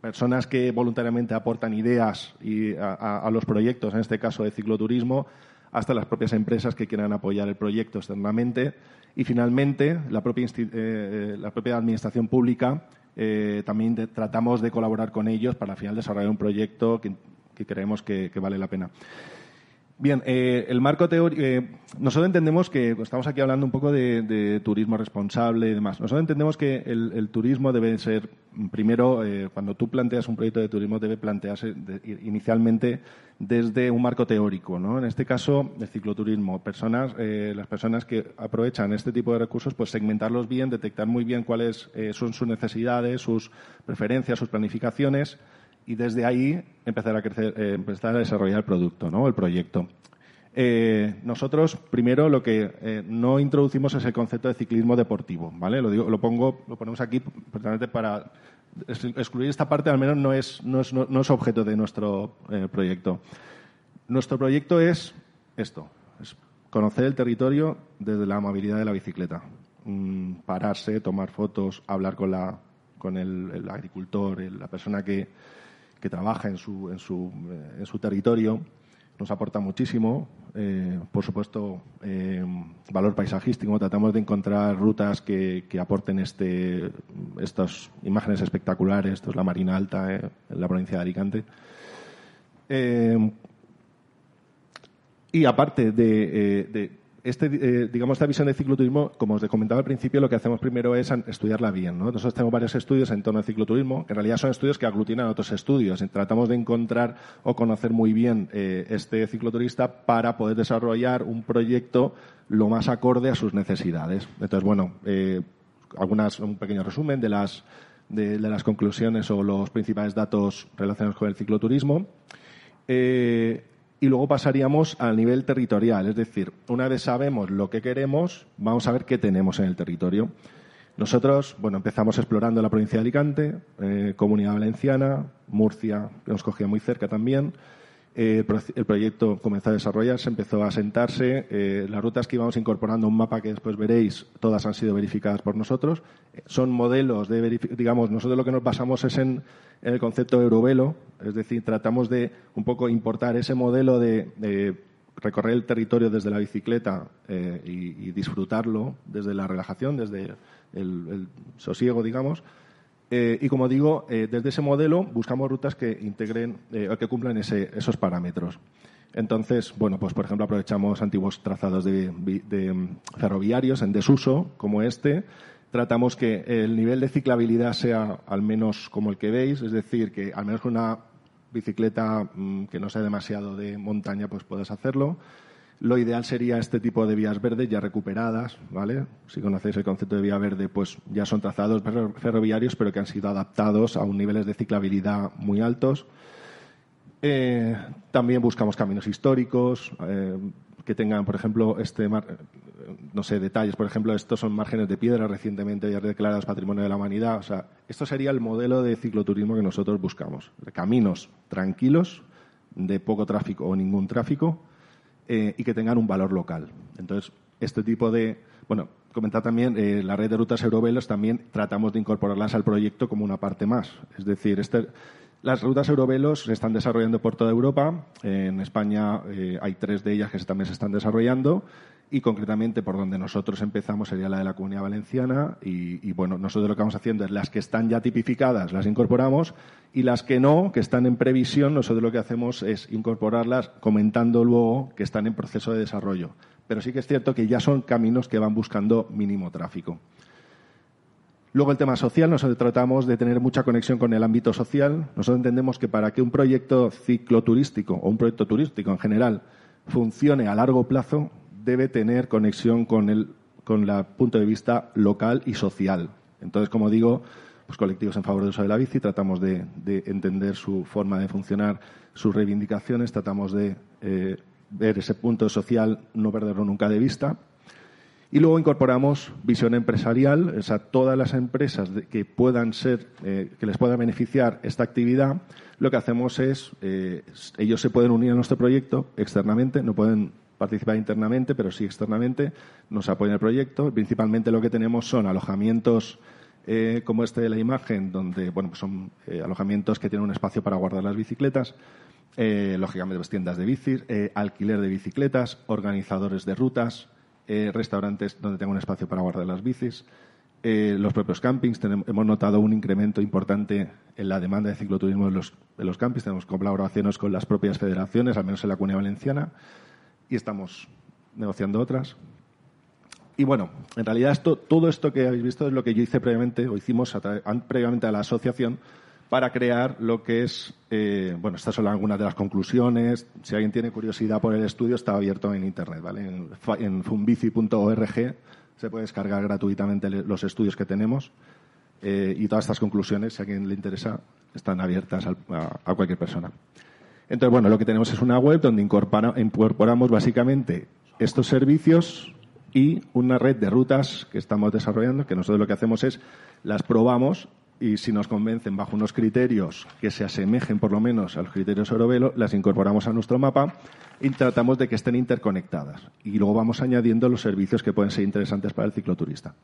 personas que voluntariamente aportan ideas y a, a, a los proyectos, en este caso de cicloturismo, hasta las propias empresas que quieran apoyar el proyecto externamente. Y, finalmente, la propia, eh, la propia administración pública, eh, también de, tratamos de colaborar con ellos para, al final, desarrollar un proyecto que, que creemos que, que vale la pena. Bien, eh, el marco teórico. Eh, nosotros entendemos que estamos aquí hablando un poco de, de turismo responsable y demás. Nosotros entendemos que el, el turismo debe ser, primero, eh, cuando tú planteas un proyecto de turismo, debe plantearse de, inicialmente desde un marco teórico, ¿no? En este caso, el cicloturismo. Personas, eh, las personas que aprovechan este tipo de recursos, pues segmentarlos bien, detectar muy bien cuáles eh, son sus necesidades, sus preferencias, sus planificaciones. Y desde ahí empezar a crecer, eh, empezar a desarrollar el producto, ¿no? El proyecto. Eh, nosotros, primero, lo que eh, no introducimos es el concepto de ciclismo deportivo, ¿vale? Lo digo, lo pongo, lo ponemos aquí precisamente para excluir esta parte, al menos no es, no es, no, no es objeto de nuestro eh, proyecto. Nuestro proyecto es esto, es conocer el territorio desde la amabilidad de la bicicleta. Mm, pararse, tomar fotos, hablar con la, con el, el agricultor, el, la persona que que trabaja en su, en su, en su territorio, nos aporta muchísimo. Eh, por supuesto, eh, valor paisajístico. Tratamos de encontrar rutas que, que aporten este, estas imágenes espectaculares. Esto es la Marina Alta, eh, en la provincia de Alicante. Eh, y aparte de... Eh, de Este, eh, digamos, esta visión de cicloturismo, como os comentaba al principio, lo que hacemos primero es estudiarla bien, ¿no? Nosotros tenemos varios estudios en torno al cicloturismo, que en realidad son estudios que aglutinan otros estudios. Y tratamos de encontrar o conocer muy bien eh, este cicloturista para poder desarrollar un proyecto lo más acorde a sus necesidades. Entonces, bueno, eh, algunas, un pequeño resumen de las, de, de las conclusiones o los principales datos relacionados con el cicloturismo. Eh, Y luego pasaríamos al nivel territorial, es decir, una vez sabemos lo que queremos, vamos a ver qué tenemos en el territorio. Nosotros, bueno, empezamos explorando la provincia de Alicante, eh, Comunidad Valenciana, Murcia, que nos cogía muy cerca también. Eh, el, pro el proyecto comenzó a desarrollarse, empezó a asentarse. Eh, las rutas que íbamos incorporando a un mapa que después veréis, todas han sido verificadas por nosotros. Eh, son modelos de, digamos, nosotros lo que nos basamos es en, en el concepto Eurovelo, es decir, tratamos de un poco importar ese modelo de, de recorrer el territorio desde la bicicleta eh, y, y disfrutarlo desde la relajación, desde el, el sosiego, digamos. Eh, y, como digo, eh, desde ese modelo buscamos rutas que integren eh, o que cumplan ese, esos parámetros. Entonces, bueno, pues por ejemplo aprovechamos antiguos trazados de, de ferroviarios en desuso, como este. Tratamos que el nivel de ciclabilidad sea al menos como el que veis, es decir, que al menos con una bicicleta mmm, que no sea demasiado de montaña, pues puedas hacerlo. Lo ideal sería este tipo de vías verdes ya recuperadas, ¿vale? Si conocéis el concepto de vía verde, pues ya son trazados ferroviarios, pero que han sido adaptados a un niveles de ciclabilidad muy altos. Eh, también buscamos caminos históricos eh, que tengan, por ejemplo, este mar, no sé, detalles. Por ejemplo, estos son márgenes de piedra recientemente ya declarados Patrimonio de la Humanidad. O sea, esto sería el modelo de cicloturismo que nosotros buscamos. Caminos tranquilos, de poco tráfico o ningún tráfico, Eh, y que tengan un valor local. Entonces, este tipo de... Bueno, comentar también, eh, la red de rutas Eurovelos también tratamos de incorporarlas al proyecto como una parte más. Es decir, este, las rutas Eurovelos se están desarrollando por toda Europa. Eh, en España eh, hay tres de ellas que también se están desarrollando y, concretamente, por donde nosotros empezamos sería la de la Comunidad Valenciana y, y, bueno, nosotros lo que vamos haciendo es las que están ya tipificadas las incorporamos y las que no, que están en previsión, nosotros lo que hacemos es incorporarlas comentando luego que están en proceso de desarrollo. Pero sí que es cierto que ya son caminos que van buscando mínimo tráfico. Luego, el tema social, nosotros tratamos de tener mucha conexión con el ámbito social. Nosotros entendemos que para que un proyecto cicloturístico o un proyecto turístico en general funcione a largo plazo, debe tener conexión con el con el punto de vista local y social. Entonces, como digo, pues colectivos en favor del uso de la bici, tratamos de, de entender su forma de funcionar, sus reivindicaciones, tratamos de eh, ver ese punto social, no perderlo nunca de vista. Y luego incorporamos visión empresarial, o sea, todas las empresas de, que puedan ser, eh, que les pueda beneficiar esta actividad, lo que hacemos es, eh, ellos se pueden unir a nuestro proyecto externamente, no pueden participar internamente, pero sí externamente, nos apoyan el proyecto. Principalmente lo que tenemos son alojamientos eh, como este de la imagen, donde bueno, pues son eh, alojamientos que tienen un espacio para guardar las bicicletas, eh, lógicamente pues, tiendas de bicis, eh, alquiler de bicicletas, organizadores de rutas, eh, restaurantes donde tengan un espacio para guardar las bicis, eh, los propios campings. Tenemos, hemos notado un incremento importante en la demanda de cicloturismo en los, en los campings. Tenemos colaboraciones con las propias federaciones, al menos en la Comunidad Valenciana, y estamos negociando otras. Y bueno, en realidad esto, todo esto que habéis visto es lo que yo hice previamente, o hicimos a previamente a la asociación, para crear lo que es, eh, bueno, estas son algunas de las conclusiones. Si alguien tiene curiosidad por el estudio, está abierto en Internet, ¿vale? En, en funbici punto org se puede descargar gratuitamente los estudios que tenemos, eh, y todas estas conclusiones, si a alguien le interesa, están abiertas a, a, a cualquier persona. Entonces, bueno, lo que tenemos es una web donde incorpora, incorporamos básicamente estos servicios y una red de rutas que estamos desarrollando, que nosotros lo que hacemos es las probamos y si nos convencen bajo unos criterios que se asemejen por lo menos a los criterios Eurovelo, las incorporamos a nuestro mapa y tratamos de que estén interconectadas. Y luego vamos añadiendo los servicios que pueden ser interesantes para el cicloturista.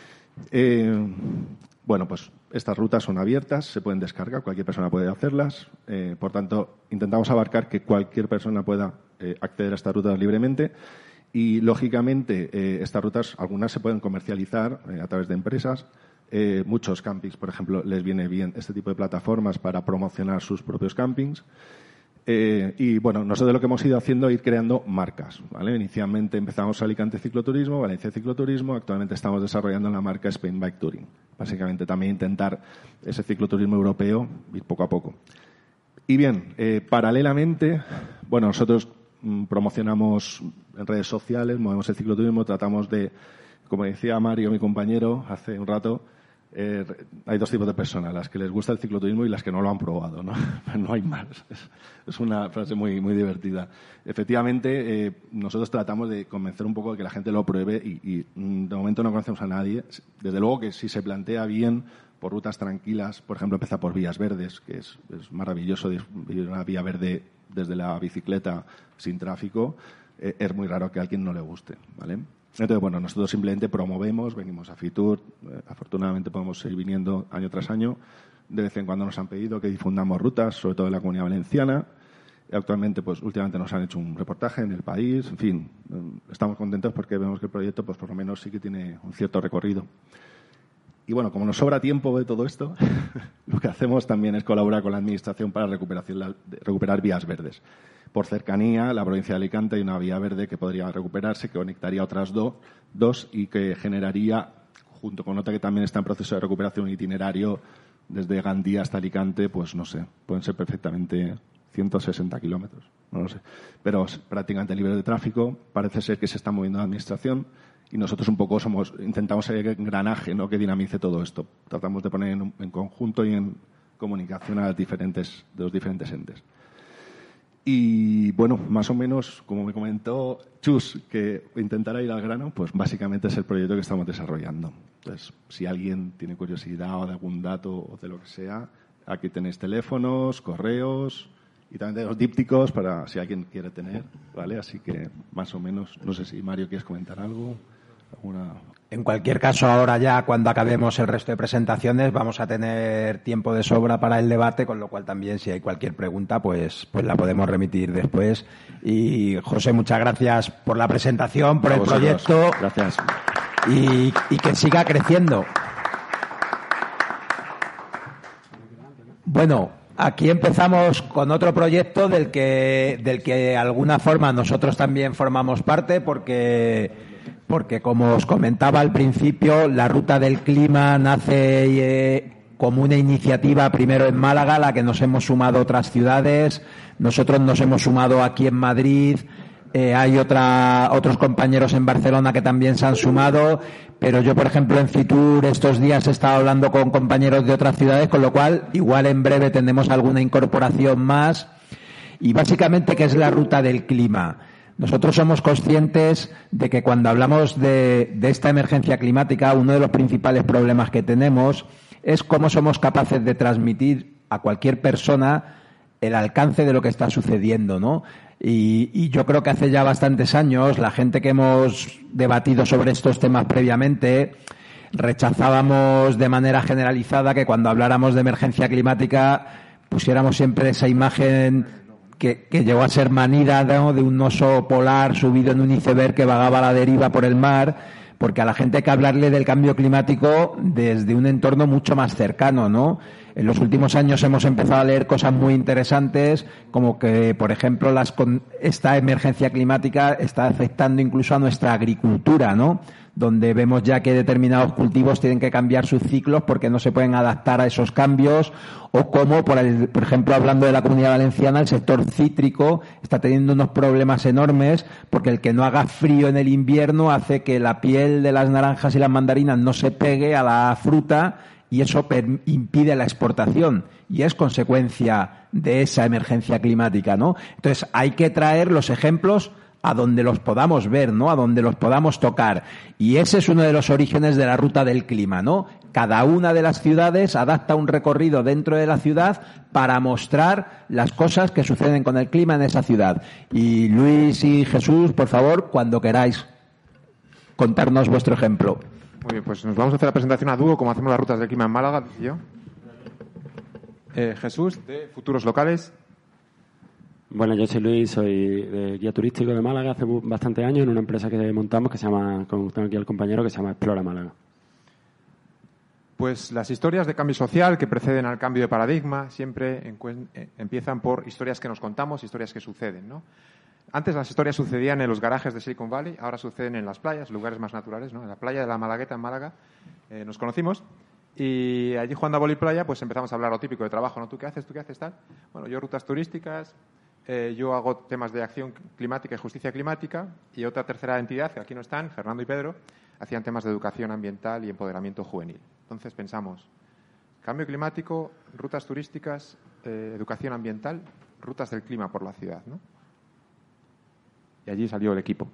Eh, bueno, pues estas rutas son abiertas, se pueden descargar, cualquier persona puede hacerlas. Eh, por tanto, intentamos abarcar que cualquier persona pueda eh, acceder a estas rutas libremente. Y, lógicamente, eh, estas rutas, algunas se pueden comercializar eh, a través de empresas. Eh, muchos campings, por ejemplo, les viene bien este tipo de plataformas para promocionar sus propios campings. Eh, y, bueno, nosotros lo que hemos ido haciendo es ir creando marcas, ¿vale? Inicialmente empezamos Alicante Cicloturismo, Valencia Cicloturismo. Actualmente estamos desarrollando la marca Spain Bike Touring. Básicamente, también intentar ese cicloturismo europeo ir poco a poco. Y, bien, eh, paralelamente, bueno, nosotros mm, promocionamos en redes sociales, movemos el cicloturismo, tratamos de, como decía Mario, mi compañero, hace un rato, eh, hay dos tipos de personas, las que les gusta el cicloturismo y las que no lo han probado, ¿no? No hay más. Es, es una frase muy, muy divertida. Efectivamente, eh, nosotros tratamos de convencer un poco de que la gente lo pruebe y, y de momento no conocemos a nadie. Desde luego que si se plantea bien por rutas tranquilas, por ejemplo, empezar por vías verdes, que es, es maravilloso vivir una vía verde desde la bicicleta sin tráfico, eh, es muy raro que a alguien no le guste, ¿vale? Entonces, bueno, nosotros simplemente promovemos, venimos a Fitur, eh, afortunadamente podemos seguir viniendo año tras año. De vez en cuando nos han pedido que difundamos rutas, sobre todo en la Comunidad Valenciana. Actualmente, pues últimamente nos han hecho un reportaje en El País. En fin, eh, estamos contentos porque vemos que el proyecto, pues por lo menos sí que tiene un cierto recorrido. Y bueno, como nos sobra tiempo de todo esto, lo que hacemos también es colaborar con la Administración para recuperación, recuperar vías verdes. Por cercanía, la provincia de Alicante hay una vía verde que podría recuperarse, que conectaría otras do, dos y que generaría, junto con otra que también está en proceso de recuperación, un itinerario desde Gandía hasta Alicante, pues no sé, pueden ser perfectamente ciento sesenta kilómetros, no lo sé. Pero prácticamente libre de tráfico, parece ser que se está moviendo la Administración y nosotros un poco somos intentamos ser el engranaje, ¿no?, que dinamice todo esto. Tratamos de poner en, en conjunto y en comunicación a las diferentes, de los diferentes entes. Y, bueno, más o menos, como me comentó Chus, que intentara ir al grano, pues básicamente es el proyecto que estamos desarrollando. Entonces, si alguien tiene curiosidad o de algún dato o de lo que sea, aquí tenéis teléfonos, correos y también tenemos dípticos para si alguien quiere tener, ¿vale? Así que, más o menos, no sé si Mario quieres comentar algo. ¿Alguna?
En cualquier caso, ahora ya cuando acabemos el resto de presentaciones vamos a tener tiempo de sobra para el debate, con lo cual también si hay cualquier pregunta pues, pues la podemos remitir después. Y José, muchas gracias por la presentación, por el proyecto.
Gracias.
Y, y que siga creciendo. Bueno, aquí empezamos con otro proyecto del que, del que de alguna forma nosotros también formamos parte porque... Porque, como os comentaba al principio, la Ruta del Clima nace eh, como una iniciativa primero en Málaga, a la que nos hemos sumado otras ciudades. Nosotros nos hemos sumado aquí en Madrid. Eh, hay otra, otros compañeros en Barcelona que también se han sumado. Pero yo, por ejemplo, en Fitur estos días he estado hablando con compañeros de otras ciudades, con lo cual igual en breve tendremos alguna incorporación más. Y básicamente, ¿qué es la Ruta del Clima? Nosotros somos conscientes de que cuando hablamos de, de esta emergencia climática, uno de los principales problemas que tenemos es cómo somos capaces de transmitir a cualquier persona el alcance de lo que está sucediendo, ¿no? Y, y yo creo que hace ya bastantes años, la gente que hemos debatido sobre estos temas previamente, rechazábamos de manera generalizada que cuando habláramos de emergencia climática pusiéramos siempre esa imagen que, que llegó a ser manida, ¿no?, de un oso polar subido en un iceberg que vagaba a la deriva por el mar, porque a la gente hay que hablarle del cambio climático desde un entorno mucho más cercano, ¿no? En los últimos años hemos empezado a leer cosas muy interesantes, como que, por ejemplo, las, con esta emergencia climática está afectando incluso a nuestra agricultura, ¿no?, donde vemos ya que determinados cultivos tienen que cambiar sus ciclos porque no se pueden adaptar a esos cambios, o como, por, el, por ejemplo, hablando de la Comunidad Valenciana, el sector cítrico está teniendo unos problemas enormes porque el que no haga frío en el invierno hace que la piel de las naranjas y las mandarinas no se pegue a la fruta y eso impide la exportación y es consecuencia de esa emergencia climática, ¿no? Entonces hay que traer los ejemplos a donde los podamos ver, ¿no?, a donde los podamos tocar. Y ese es uno de los orígenes de la ruta del clima, ¿no? Cada una de las ciudades adapta un recorrido dentro de la ciudad para mostrar las cosas que suceden con el clima en esa ciudad. Y Luis y Jesús, por favor, cuando queráis contarnos vuestro ejemplo.
Muy bien, pues nos vamos a hacer la presentación a dúo, como hacemos las rutas del clima en Málaga, y yo. Eh, Jesús, de Futuros Locales.
Bueno, yo soy Luis, soy de guía turístico de Málaga hace bastantes años en una empresa que montamos que se llama, como tengo aquí el compañero, que se llama Explora Málaga.
Pues las historias de cambio social que preceden al cambio de paradigma siempre eh, empiezan por historias que nos contamos, historias que suceden, ¿no? Antes las historias sucedían en los garajes de Silicon Valley, ahora suceden en las playas, lugares más naturales, ¿no? En la playa de la Malagueta, en Málaga, eh, nos conocimos y allí jugando a voliplaya pues empezamos a hablar lo típico de trabajo, ¿no? ¿Tú qué haces? ¿Tú qué haces? Tal. Bueno, yo rutas turísticas, eh, yo hago temas de acción climática y justicia climática y otra tercera entidad, que aquí no están, Fernando y Pedro, hacían temas de educación ambiental y empoderamiento juvenil. Entonces pensamos, cambio climático, rutas turísticas, eh, educación ambiental, rutas del clima por la ciudad, ¿no? Y allí salió el equipo.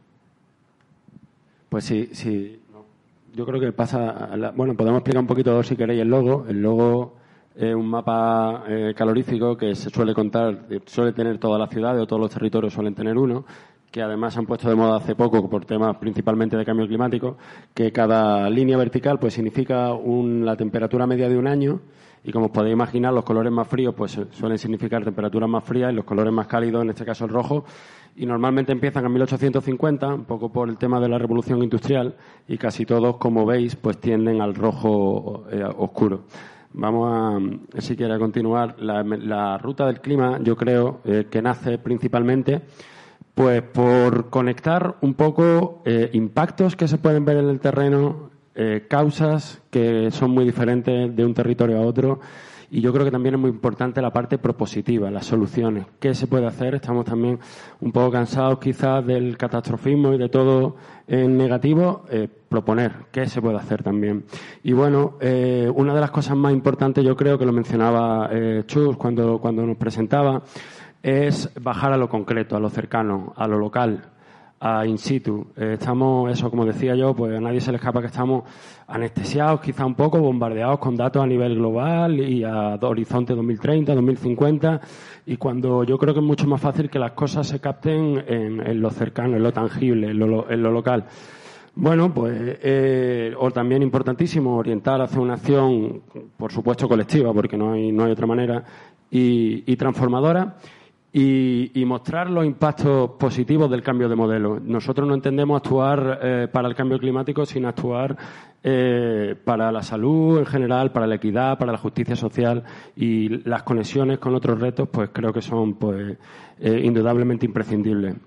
Pues sí, sí. Yo creo que pasa... A la, bueno, podemos explicar un poquito, si queréis, el logo. El logo es un mapa eh, calorífico que se suele contar, suele tener toda la ciudad, o todos los territorios suelen tener uno, que además se han puesto de moda hace poco por temas principalmente de cambio climático, que cada línea vertical pues significa un, la temperatura media de un año. Y como os podéis imaginar, los colores más fríos pues suelen significar temperaturas más frías y los colores más cálidos, en este caso el rojo, y normalmente empiezan en mil ochocientos cincuenta, un poco por el tema de la revolución industrial, y casi todos, como veis, pues tienden al rojo eh, oscuro. Vamos a, si quiere, continuar. La, la ruta del clima, yo creo eh, que nace principalmente pues por conectar un poco eh, impactos que se pueden ver en el terreno, Eh, causas que son muy diferentes de un territorio a otro, y yo creo que también es muy importante la parte propositiva, las soluciones. ¿Qué se puede hacer? Estamos también un poco cansados quizás del catastrofismo y de todo en negativo. Eh, proponer qué se puede hacer también. Y bueno, eh, una de las cosas más importantes, yo creo que lo mencionaba eh, Chus cuando, cuando nos presentaba, es bajar a lo concreto, a lo cercano, a lo local, a in situ. Eh, estamos, eso como decía yo, pues a nadie se le escapa que estamos anestesiados, quizá un poco bombardeados con datos a nivel global y a horizonte dos mil treinta, dos mil cincuenta, y cuando yo creo que es mucho más fácil que las cosas se capten en, en lo cercano, en lo tangible, en lo, en lo local. Bueno, pues, eh, o también importantísimo orientar hacia una acción, por supuesto, colectiva, porque no hay, no hay otra manera, y, y transformadora. Y, y mostrar los impactos positivos del cambio de modelo. Nosotros no entendemos actuar eh, para el cambio climático sin actuar eh, para la salud en general, para la equidad, para la justicia social, y las conexiones con otros retos pues creo que son pues eh, indudablemente imprescindibles.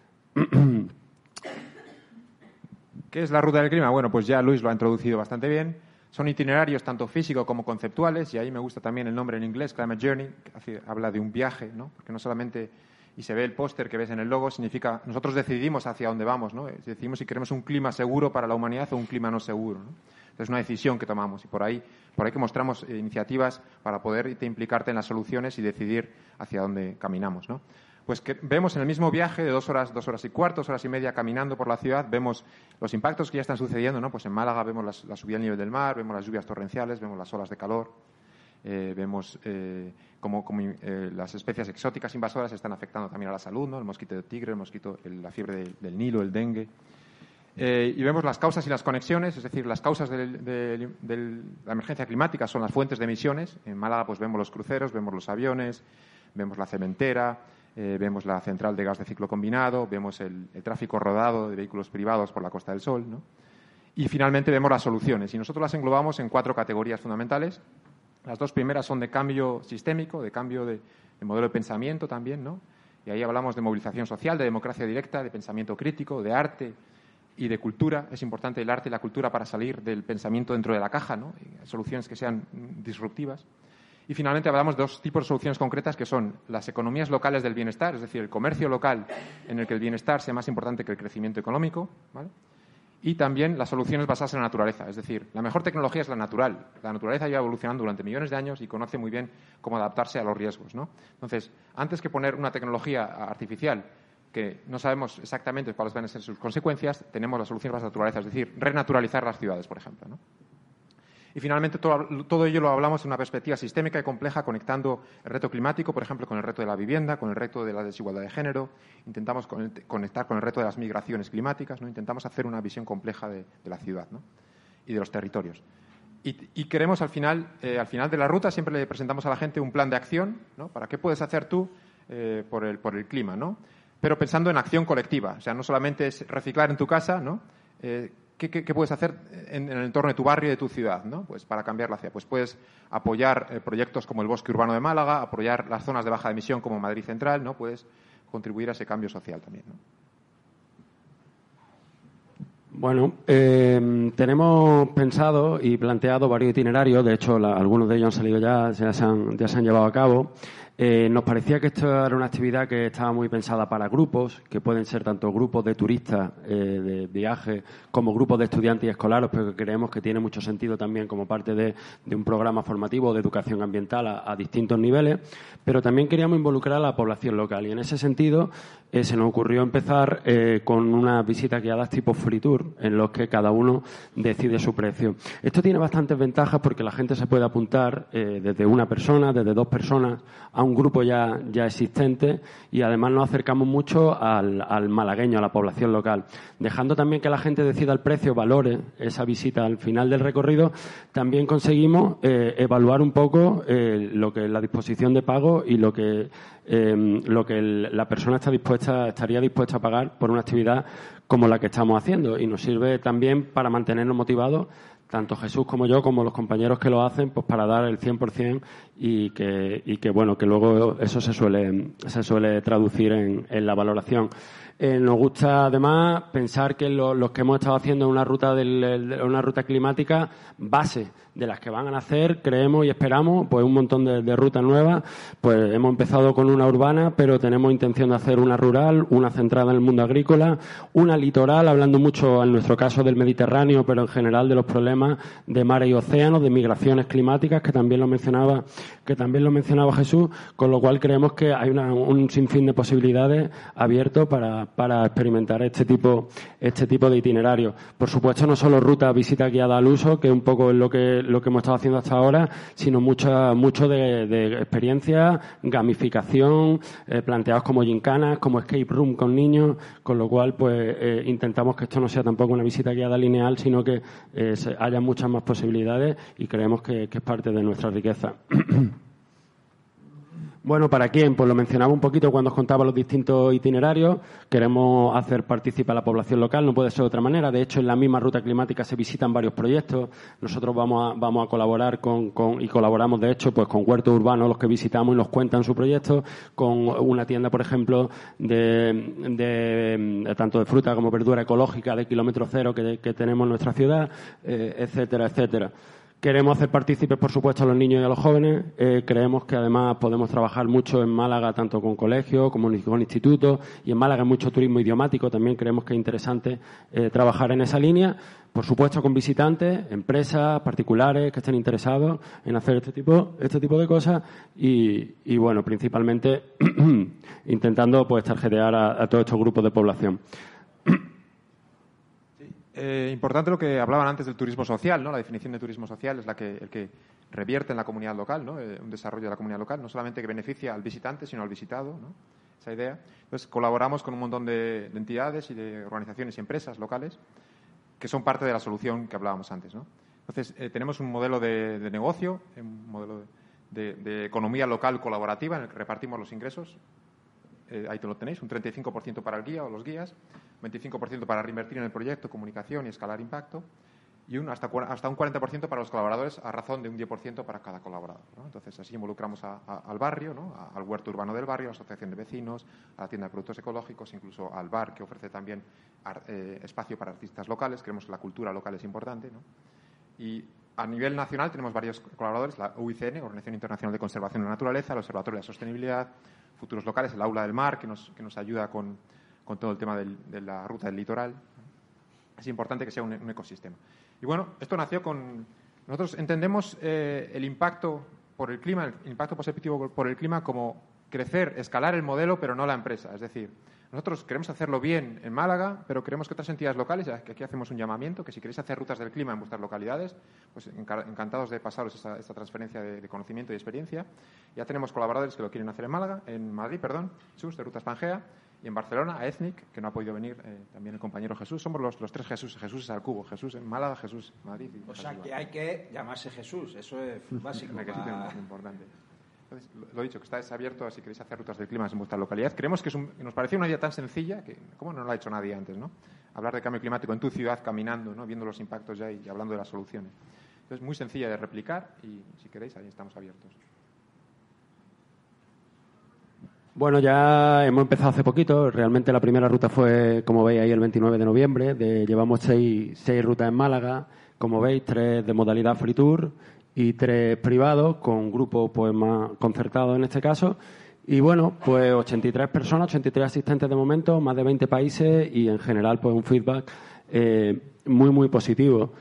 ¿Qué es la ruta del clima? Bueno, pues ya Luis lo ha introducido bastante bien. Son itinerarios tanto físicos como conceptuales, y ahí me gusta también el nombre en inglés, Climate Journey, que hace, habla de un viaje, ¿no? Porque no solamente, y se ve el póster que ves en el logo, significa, nosotros decidimos hacia dónde vamos, ¿no? Decidimos si queremos un clima seguro para la humanidad o un clima no seguro, ¿no? Es una decisión que tomamos, y por ahí, por ahí que mostramos eh, iniciativas para poder implicarte en las soluciones y decidir hacia dónde caminamos, ¿no? Pues que vemos en el mismo viaje de dos horas, dos horas y cuarto, dos horas y media caminando por la ciudad, vemos los impactos que ya están sucediendo, ¿no? Pues en Málaga vemos las, la subida del nivel del mar, vemos las lluvias torrenciales, vemos las olas de calor, eh, vemos eh, cómo, cómo eh, las especies exóticas invasoras están afectando también a la salud, ¿no? El mosquito de tigre, el mosquito, el, la fiebre de, del Nilo, el dengue. Eh, y vemos las causas y las conexiones, es decir, las causas de, de, de la emergencia climática son las fuentes de emisiones. En Málaga pues vemos los cruceros, vemos los aviones, vemos la cementera, eh, vemos la central de gas de ciclo combinado, vemos el, el tráfico rodado de vehículos privados por la Costa del Sol, ¿no? Y finalmente vemos las soluciones. Y nosotros las englobamos en cuatro categorías fundamentales. Las dos primeras son de cambio sistémico, de cambio de, de modelo de pensamiento también, ¿no? Y ahí hablamos de movilización social, de democracia directa, de pensamiento crítico, de arte y de cultura. Es importante el arte y la cultura para salir del pensamiento dentro de la caja, ¿no? Y soluciones que sean disruptivas. Y finalmente hablamos de dos tipos de soluciones concretas que son las economías locales del bienestar, es decir, el comercio local en el que el bienestar sea más importante que el crecimiento económico, ¿vale? Y también las soluciones basadas en la naturaleza, es decir, la mejor tecnología es la natural. La naturaleza lleva evolucionando durante millones de años y conoce muy bien cómo adaptarse a los riesgos, ¿no? Entonces, antes que poner una tecnología artificial que no sabemos exactamente cuáles van a ser sus consecuencias, tenemos las soluciones basadas en la naturaleza, es decir, renaturalizar las ciudades, por ejemplo, ¿no? Y finalmente todo, todo ello lo hablamos en una perspectiva sistémica y compleja, conectando el reto climático, por ejemplo, con el reto de la vivienda, con el reto de la desigualdad de género. Intentamos conectar con el reto de las migraciones climáticas, ¿no? Intentamos hacer una visión compleja de, de la ciudad, ¿no? Y de los territorios. Y, y queremos, al final, eh, al final de la ruta, siempre le presentamos a la gente un plan de acción, ¿no? Para qué puedes hacer tú eh, por, el, por el clima, ¿no? Pero pensando en acción colectiva. O sea, no solamente es reciclar en tu casa, ¿no? Eh, ¿Qué, qué, ¿Qué puedes hacer en, en el entorno de tu barrio y de tu ciudad, ¿no? Pues para cambiar la ciudad. Pues puedes apoyar eh, proyectos como el Bosque Urbano de Málaga, apoyar las zonas de baja emisión como Madrid Central, ¿no? Puedes contribuir a ese cambio social también, ¿no?
Bueno, eh, tenemos pensado y planteado varios itinerarios. De hecho, la, algunos de ellos han salido ya, ya se han, ya se han llevado a cabo. Eh, nos parecía que esto era una actividad que estaba muy pensada para grupos, que pueden ser tanto grupos de turistas eh, de viaje como grupos de estudiantes y escolares, pero que creemos que tiene mucho sentido también como parte de, de un programa formativo de educación ambiental a, a distintos niveles. Pero también queríamos involucrar a la población local y en ese sentido eh, se nos ocurrió empezar eh, con unas visitas guiadas tipo free tour, en los que cada uno decide su precio. Esto tiene bastantes ventajas porque la gente se puede apuntar eh, desde una persona, desde dos personas, a un grupo ya, ya existente y además nos acercamos mucho al, al malagueño, a la población local. Dejando también que la gente decida el precio, valore esa visita al final del recorrido, también conseguimos eh, evaluar un poco eh, lo que es la disposición de pago y lo que, eh, lo que el, la persona está dispuesta, estaría dispuesta a pagar por una actividad como la que estamos haciendo. Y nos sirve también para mantenernos motivados, tanto Jesús como yo, como los compañeros que lo hacen, pues para dar el cien por cien y que, y que bueno, que luego eso se suele, se suele traducir en, en la valoración. Eh, nos gusta además pensar que lo, los que hemos estado haciendo una ruta del, una ruta climática base de las que van a nacer, creemos y esperamos, pues un montón de, de rutas nuevas. Pues hemos empezado con una urbana, pero tenemos intención de hacer una rural, una centrada en el mundo agrícola, una litoral, hablando mucho en nuestro caso del Mediterráneo, pero en general de los problemas de mares y océanos, de migraciones climáticas, que también lo mencionaba, que también lo mencionaba Jesús, con lo cual creemos que hay una, un sinfín de posibilidades abiertos para, para experimentar este tipo, este tipo de itinerarios. Por supuesto, no solo ruta, visita guiada al uso, que un poco es lo que lo que hemos estado haciendo hasta ahora, sino mucha, mucho de, de experiencia, gamificación, eh, planteados como gincanas, como escape room con niños, con lo cual pues eh, intentamos que esto no sea tampoco una visita guiada lineal, sino que eh, haya muchas más posibilidades y creemos que, que es parte de nuestra riqueza. Bueno, ¿para quién? Pues lo mencionaba un poquito cuando os contaba los distintos itinerarios. Queremos hacer partícipe a la población local, no puede ser de otra manera. De hecho, en la misma ruta climática se visitan varios proyectos. Nosotros vamos a, vamos a colaborar con, con, y colaboramos, de hecho, pues con huertos urbanos, los que visitamos y nos cuentan su proyecto, con una tienda, por ejemplo, de, de, de tanto de fruta como verdura ecológica de kilómetro cero que, que tenemos en nuestra ciudad, eh, etcétera, etcétera. Queremos hacer partícipes, por supuesto, a los niños y a los jóvenes. Eh, creemos que, además, podemos trabajar mucho en Málaga, tanto con colegios como con institutos. Y en Málaga hay mucho turismo idiomático. También creemos que es interesante eh, trabajar en esa línea. Por supuesto, con visitantes, empresas, particulares que estén interesados en hacer este tipo, este tipo de cosas. Y, y bueno, principalmente intentando pues tarjetear a, a todos estos grupos de población.
Eh, importante lo que hablaban antes del turismo social, ¿no? La definición de turismo social es la que, el que revierte en la comunidad local, ¿no? Eh, un desarrollo de la comunidad local, no solamente que beneficia al visitante, sino al visitado, ¿no? Esa idea. Entonces, colaboramos con un montón de, de entidades y de organizaciones y empresas locales que son parte de la solución que hablábamos antes, ¿no? Entonces, eh, tenemos un modelo de, de negocio, un modelo de, de, de economía local colaborativa en el que repartimos los ingresos. Eh, ahí te lo tenéis, un treinta y cinco por ciento para el guía o los guías, veinticinco por ciento para reinvertir en el proyecto, comunicación y escalar impacto, y un, hasta, hasta un cuarenta por ciento para los colaboradores a razón de un diez por ciento para cada colaborador, ¿no? Entonces, así involucramos a, a, al barrio, ¿no? a, al huerto urbano del barrio, a la asociación de vecinos, a la tienda de productos ecológicos, incluso al bar, que ofrece también ar, eh, espacio para artistas locales. Creemos que la cultura local es importante, ¿no? Y a nivel nacional tenemos varios colaboradores, la U I C N, Organización Internacional de Conservación de la Naturaleza, el Observatorio de la Sostenibilidad, Futuros Locales, el Aula del Mar, que nos, que nos ayuda con, con todo el tema del, de la ruta del litoral. Es importante que sea un, un ecosistema. Y bueno, esto nació con... Nosotros entendemos eh, el impacto por el clima, el impacto positivo por el clima como crecer, escalar el modelo, pero no la empresa. Es decir, nosotros queremos hacerlo bien en Málaga, pero queremos que otras entidades locales, ya que aquí hacemos un llamamiento, que si queréis hacer rutas del clima en vuestras localidades, pues encantados de pasaros esta, esta transferencia de, de conocimiento y experiencia. Ya tenemos colaboradores que lo quieren hacer en Málaga, en Madrid, perdón, Jesús, de Rutas Pangea, y en Barcelona, a Ethnic, que no ha podido venir, eh, también el compañero Jesús. Somos los, los tres Jesús. Jesús es al cubo. Jesús en Málaga, Jesús en Madrid. Y
o sea, que hay que llamarse Jesús. Eso es básico.
Requisito para... importante. Entonces, lo he dicho, que está abierto si queréis hacer rutas del clima en vuestra localidad. Creemos que es un, nos parecía una idea tan sencilla que, ¿cómo no lo ha hecho nadie antes, no? Hablar de cambio climático en tu ciudad, caminando, ¿no? Viendo los impactos ya y hablando de las soluciones. Entonces, muy sencilla de replicar y, si queréis, ahí estamos abiertos.
Bueno, ya hemos empezado hace poquito. Realmente la primera ruta fue, como veis ahí, el veintinueve de noviembre. De, llevamos seis, seis rutas en Málaga. Como veis, tres de modalidad free tour y tres privados, con grupos pues más concertados en este caso. Y bueno, pues ochenta y tres personas, ochenta y tres asistentes de momento, más de veinte países y en general pues un feedback eh, muy, muy positivo.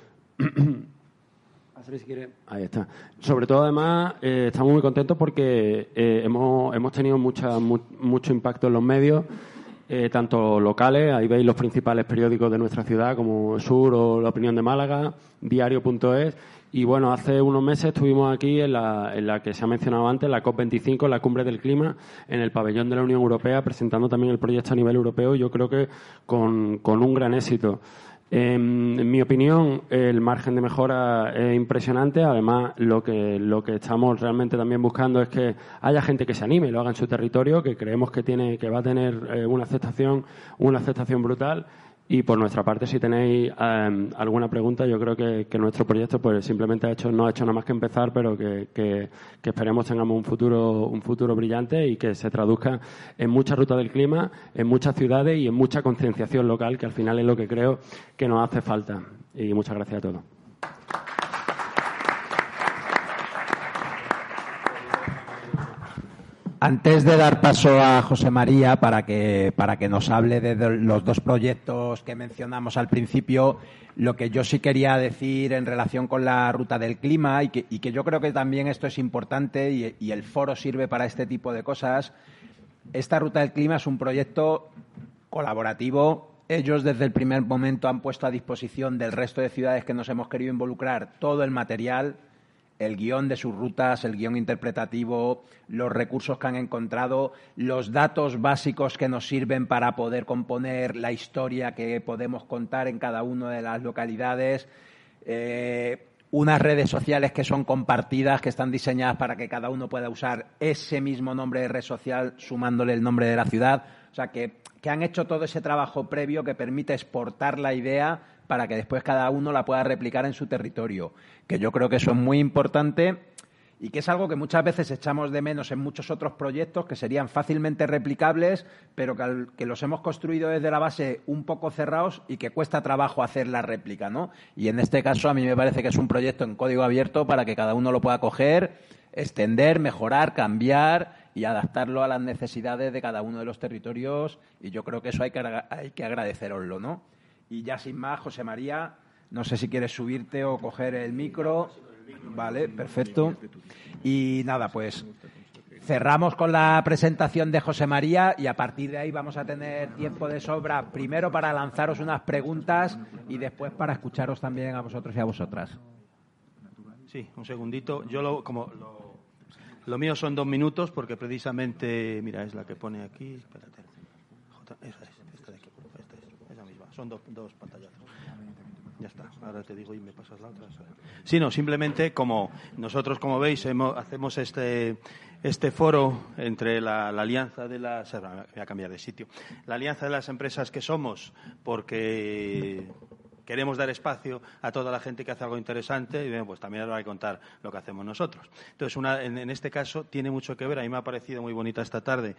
Si quiere. Ahí está. Sobre todo, además, eh, estamos muy contentos porque eh, hemos, hemos tenido mucha, mu mucho impacto en los medios, eh, tanto locales, ahí veis los principales periódicos de nuestra ciudad, como Sur o La Opinión de Málaga, diario punto es. Y bueno, hace unos meses estuvimos aquí en la, en la que se ha mencionado antes, la COP veinticinco, la Cumbre del Clima, en el pabellón de la Unión Europea, presentando también el proyecto a nivel europeo, y yo creo que con, con un gran éxito. En mi opinión, el margen de mejora es impresionante. Además, lo que, lo que estamos realmente también buscando es que haya gente que se anime y lo haga en su territorio, que creemos que tiene, que va a tener eh, una aceptación, una aceptación brutal. Y por nuestra parte, si tenéis eh, alguna pregunta, yo creo que, que nuestro proyecto pues simplemente ha hecho, no ha hecho nada más que empezar, pero que, que, que esperemos tengamos un futuro, un futuro brillante y que se traduzca en muchas rutas del clima, en muchas ciudades y en mucha concienciación local, que al final es lo que creo que nos hace falta. Y muchas gracias a todos.
Antes de dar paso a José María para que, para que nos hable de los dos proyectos que mencionamos al principio, lo que yo sí quería decir en relación con la ruta del clima y que, y que yo creo que también esto es importante y, y el foro sirve para este tipo de cosas. Esta ruta del clima es un proyecto colaborativo. Ellos desde el primer momento han puesto a disposición del resto de ciudades que nos hemos querido involucrar todo el material, el guión de sus rutas, el guión interpretativo, los recursos que han encontrado, los datos básicos que nos sirven para poder componer la historia que podemos contar en cada una de las localidades, eh, unas redes sociales que son compartidas, que están diseñadas para que cada uno pueda usar ese mismo nombre de red social sumándole el nombre de la ciudad. O sea, que, que han hecho todo ese trabajo previo que permite exportar la idea para que después cada uno la pueda replicar en su territorio, que yo creo que eso es muy importante y que es algo que muchas veces echamos de menos en muchos otros proyectos que serían fácilmente replicables, pero que, al, que los hemos construido desde la base un poco cerrados y que cuesta trabajo hacer la réplica, ¿no? Y en este caso a mí me parece que es un proyecto en código abierto para que cada uno lo pueda coger, extender, mejorar, cambiar y adaptarlo a las necesidades de cada uno de los territorios, y yo creo que eso hay que, hay que agradeceroslo, ¿no? Y ya sin más, José María, no sé si quieres subirte o coger el micro. Vale, perfecto. Y nada, pues cerramos con la presentación de José María y a partir de ahí vamos a tener tiempo de sobra, primero para lanzaros unas preguntas y después para escucharos también a vosotros y a vosotras.
Sí, un segundito. Yo lo, como lo, lo mío son dos minutos porque precisamente, mira, es la que pone aquí. Espérate. J, esa es, esta de aquí. Esta es, esa misma. Son dos, dos pantallas. Ya está, ahora te digo y me pasas la otra. Sí, no, simplemente como nosotros, como veis, hemos, hacemos este, este foro entre la, la alianza de las... Voy a cambiar de sitio. La alianza de las empresas que somos, porque queremos dar espacio a toda la gente que hace algo interesante y bueno, pues también os voy a contar lo que hacemos nosotros. Entonces, una, en, en este caso tiene mucho que ver, a mí me ha parecido muy bonita esta tarde,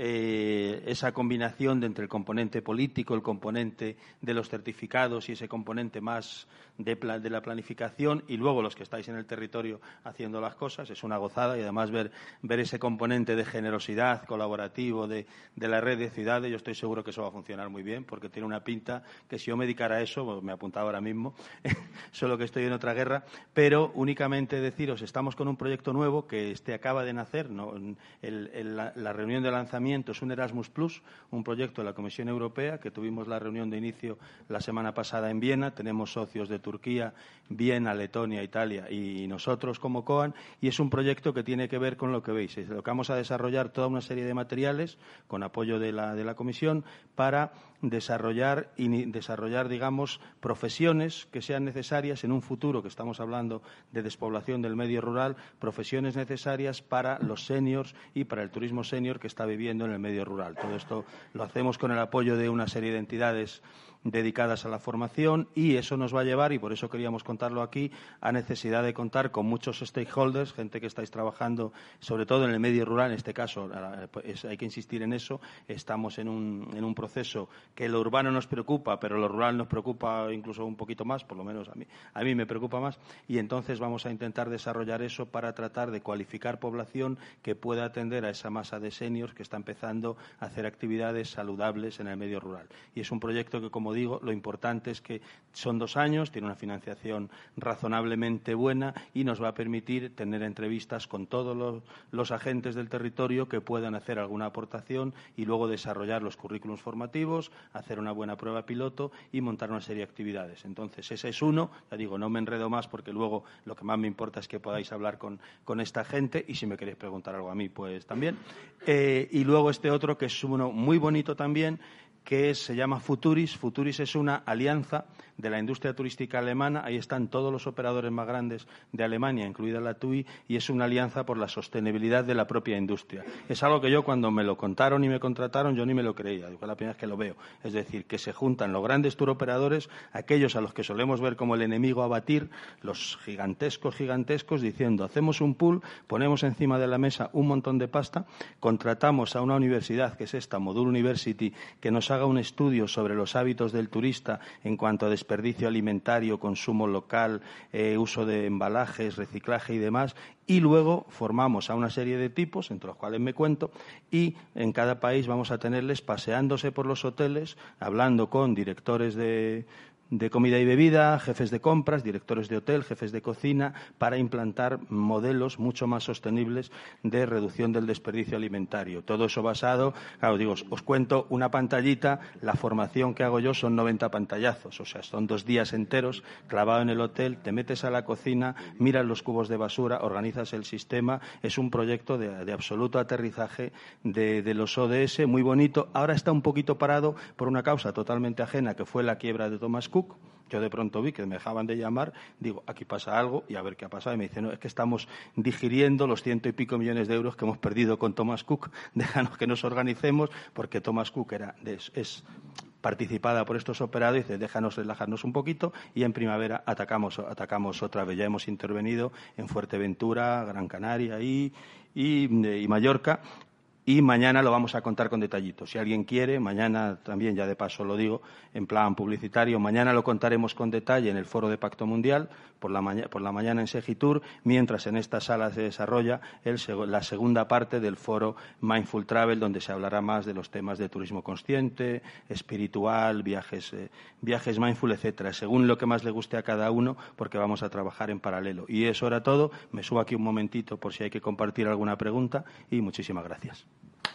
eh, esa combinación de entre el componente político, el componente de los certificados y ese componente más de, pla, de la planificación y luego los que estáis en el territorio haciendo las cosas. Es una gozada y además ver, ver ese componente de generosidad colaborativo de, de la red de ciudades. Yo estoy seguro que eso va a funcionar muy bien porque tiene una pinta que si yo me dedicara a eso, pues me apuntado ahora mismo, solo que estoy en otra guerra, pero únicamente deciros, estamos con un proyecto nuevo que este acaba de nacer, ¿no? el, el, la, la reunión de lanzamiento es un Erasmus Plus, un proyecto de la Comisión Europea, que tuvimos la reunión de inicio la semana pasada en Viena, tenemos socios de Turquía, Viena, Letonia, Italia y nosotros como COAN, y es un proyecto que tiene que ver con lo que veis, es lo que vamos a desarrollar toda una serie de materiales con apoyo de la, de la Comisión para desarrollar, y desarrollar, digamos, profesiones que sean necesarias en un futuro, que estamos hablando de despoblación del medio rural, profesiones necesarias para los seniors y para el turismo senior que está viviendo en el medio rural. Todo esto lo hacemos con el apoyo de una serie de entidades dedicadas a la formación y eso nos va a llevar, y por eso queríamos contarlo aquí, a necesidad de contar con muchos stakeholders, gente que estáis trabajando sobre todo en el medio rural, en este caso es, hay que insistir en eso, estamos en un, en un proceso que lo urbano nos preocupa, pero lo rural nos preocupa incluso un poquito más, por lo menos a mí, a mí me preocupa más, y entonces vamos a intentar desarrollar eso para tratar de cualificar población que pueda atender a esa masa de seniors que está empezando a hacer actividades saludables en el medio rural. Y es un proyecto que, como digo, lo importante es que son dos años, tiene una financiación razonablemente buena y nos va a permitir tener entrevistas con todos los, los agentes del territorio que puedan hacer alguna aportación y luego desarrollar los currículums formativos, hacer una buena prueba piloto y montar una serie de actividades. Entonces, ese es uno. Ya digo, no me enredo más porque luego lo que más me importa es que podáis hablar con, con esta gente y si me queréis preguntar algo a mí, pues también. Eh, y luego este otro que es uno muy bonito también, que es, se llama Futuris. Futuris es una alianza de la industria turística alemana. Ahí están todos los operadores más grandes de Alemania, incluida la T U I, y es una alianza por la sostenibilidad de la propia industria. Es algo que yo, cuando me lo contaron y me contrataron, yo ni me lo creía. Es la primera vez que lo veo. Es decir, que se juntan los grandes turoperadores, aquellos a los que solemos ver como el enemigo a batir, los gigantescos, gigantescos, diciendo, hacemos un pool, ponemos encima de la mesa un montón de pasta, contratamos a una universidad, que es esta, Modul University, que nos haga un estudio sobre los hábitos del turista en cuanto a desperdicio alimentario, consumo local, eh, uso de embalajes, reciclaje y demás, y luego formamos a una serie de tipos, entre los cuales me cuento, y en cada país vamos a tenerles paseándose por los hoteles, hablando con directores de de comida y bebida, jefes de compras, directores de hotel, jefes de cocina, para implantar modelos mucho más sostenibles de reducción del desperdicio alimentario. Todo eso basado, claro, digo, os cuento una pantallita, la formación que hago yo son noventa pantallazos, o sea, son dos días enteros clavado en el hotel, te metes a la cocina, miras los cubos de basura, organizas el sistema, es un proyecto de, de absoluto aterrizaje de, de los O D S, muy bonito. Ahora está un poquito parado por una causa totalmente ajena, que fue la quiebra de Thomas Cook. Yo de pronto vi que me dejaban de llamar, digo, aquí pasa algo y a ver qué ha pasado. Y me dicen, no, es que estamos digiriendo los ciento y pico millones de euros que hemos perdido con Thomas Cook, déjanos que nos organicemos, porque Thomas Cook era, es, es participada por estos operados, y dice, déjanos relajarnos un poquito y en primavera atacamos, atacamos otra vez. Ya hemos intervenido en Fuerteventura, Gran Canaria y, y, y Mallorca. Y mañana lo vamos a contar con detallitos. Si alguien quiere, mañana también, ya de paso lo digo, en plan publicitario, mañana lo contaremos con detalle en el Foro de Pacto Mundial, por la, maña, por la mañana en Segitur, mientras en esta sala se desarrolla el, la segunda parte del Foro Mindful Travel, donde se hablará más de los temas de turismo consciente, espiritual, viajes, eh, viajes mindful, etcétera, según lo que más le guste a cada uno, porque vamos a trabajar en paralelo. Y eso era todo. Me subo aquí un momentito por si hay que compartir alguna pregunta y muchísimas gracias.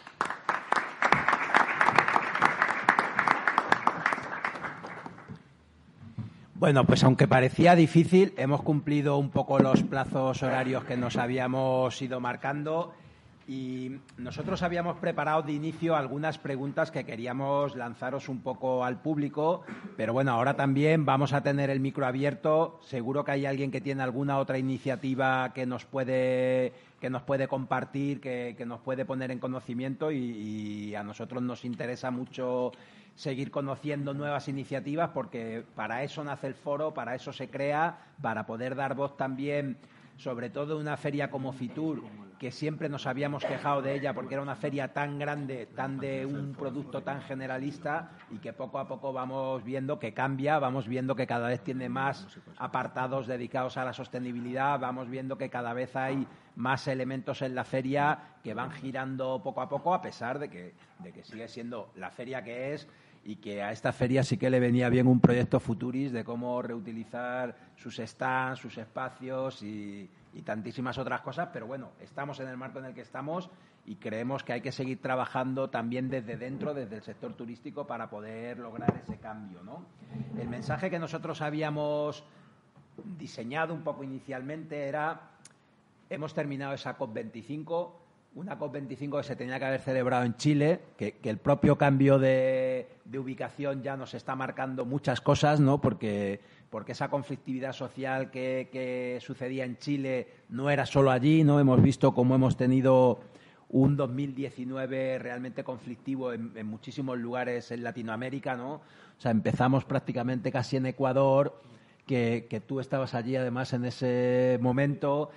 Bueno, pues aunque parecía difícil, hemos cumplido un poco los plazos horarios que nos habíamos ido marcando. Y nosotros habíamos preparado de inicio algunas preguntas que queríamos lanzaros un poco al público, pero bueno, ahora también vamos a tener el micro abierto. Seguro que hay alguien que tiene alguna otra iniciativa que nos puede, que nos puede compartir, que, que nos puede poner en conocimiento y, y a nosotros nos interesa mucho seguir conociendo nuevas iniciativas porque para eso nace el foro, para eso se crea, para poder dar voz también, sobre todo en una feria como Fitur, que siempre nos habíamos quejado de ella porque era una feria tan grande, tan de un producto tan generalista y que poco a poco vamos viendo que cambia, vamos viendo que cada vez tiene más apartados dedicados a la sostenibilidad, vamos viendo que cada vez hay más elementos en la feria que van girando poco a poco, a pesar de que, de que sigue siendo la feria que es y que a esta feria sí que le venía bien un proyecto Futuris de cómo reutilizar sus stands, sus espacios y, y tantísimas otras cosas, pero bueno, estamos en el marco en el que estamos y creemos que hay que seguir trabajando también desde dentro, desde el sector turístico, para poder lograr ese cambio, ¿no? El mensaje que nosotros habíamos diseñado un poco inicialmente era: hemos terminado esa COP veinticinco, una COP veinticinco que se tenía que haber celebrado en Chile, que, que el propio cambio de, de ubicación ya nos está marcando muchas cosas, ¿no? Porque, porque esa conflictividad social que, que sucedía en Chile no era solo allí, ¿no? Hemos visto cómo hemos tenido un dos mil diecinueve realmente conflictivo en, en muchísimos lugares en Latinoamérica, ¿no? O sea, empezamos prácticamente casi en Ecuador, que, que tú estabas allí además en ese momento.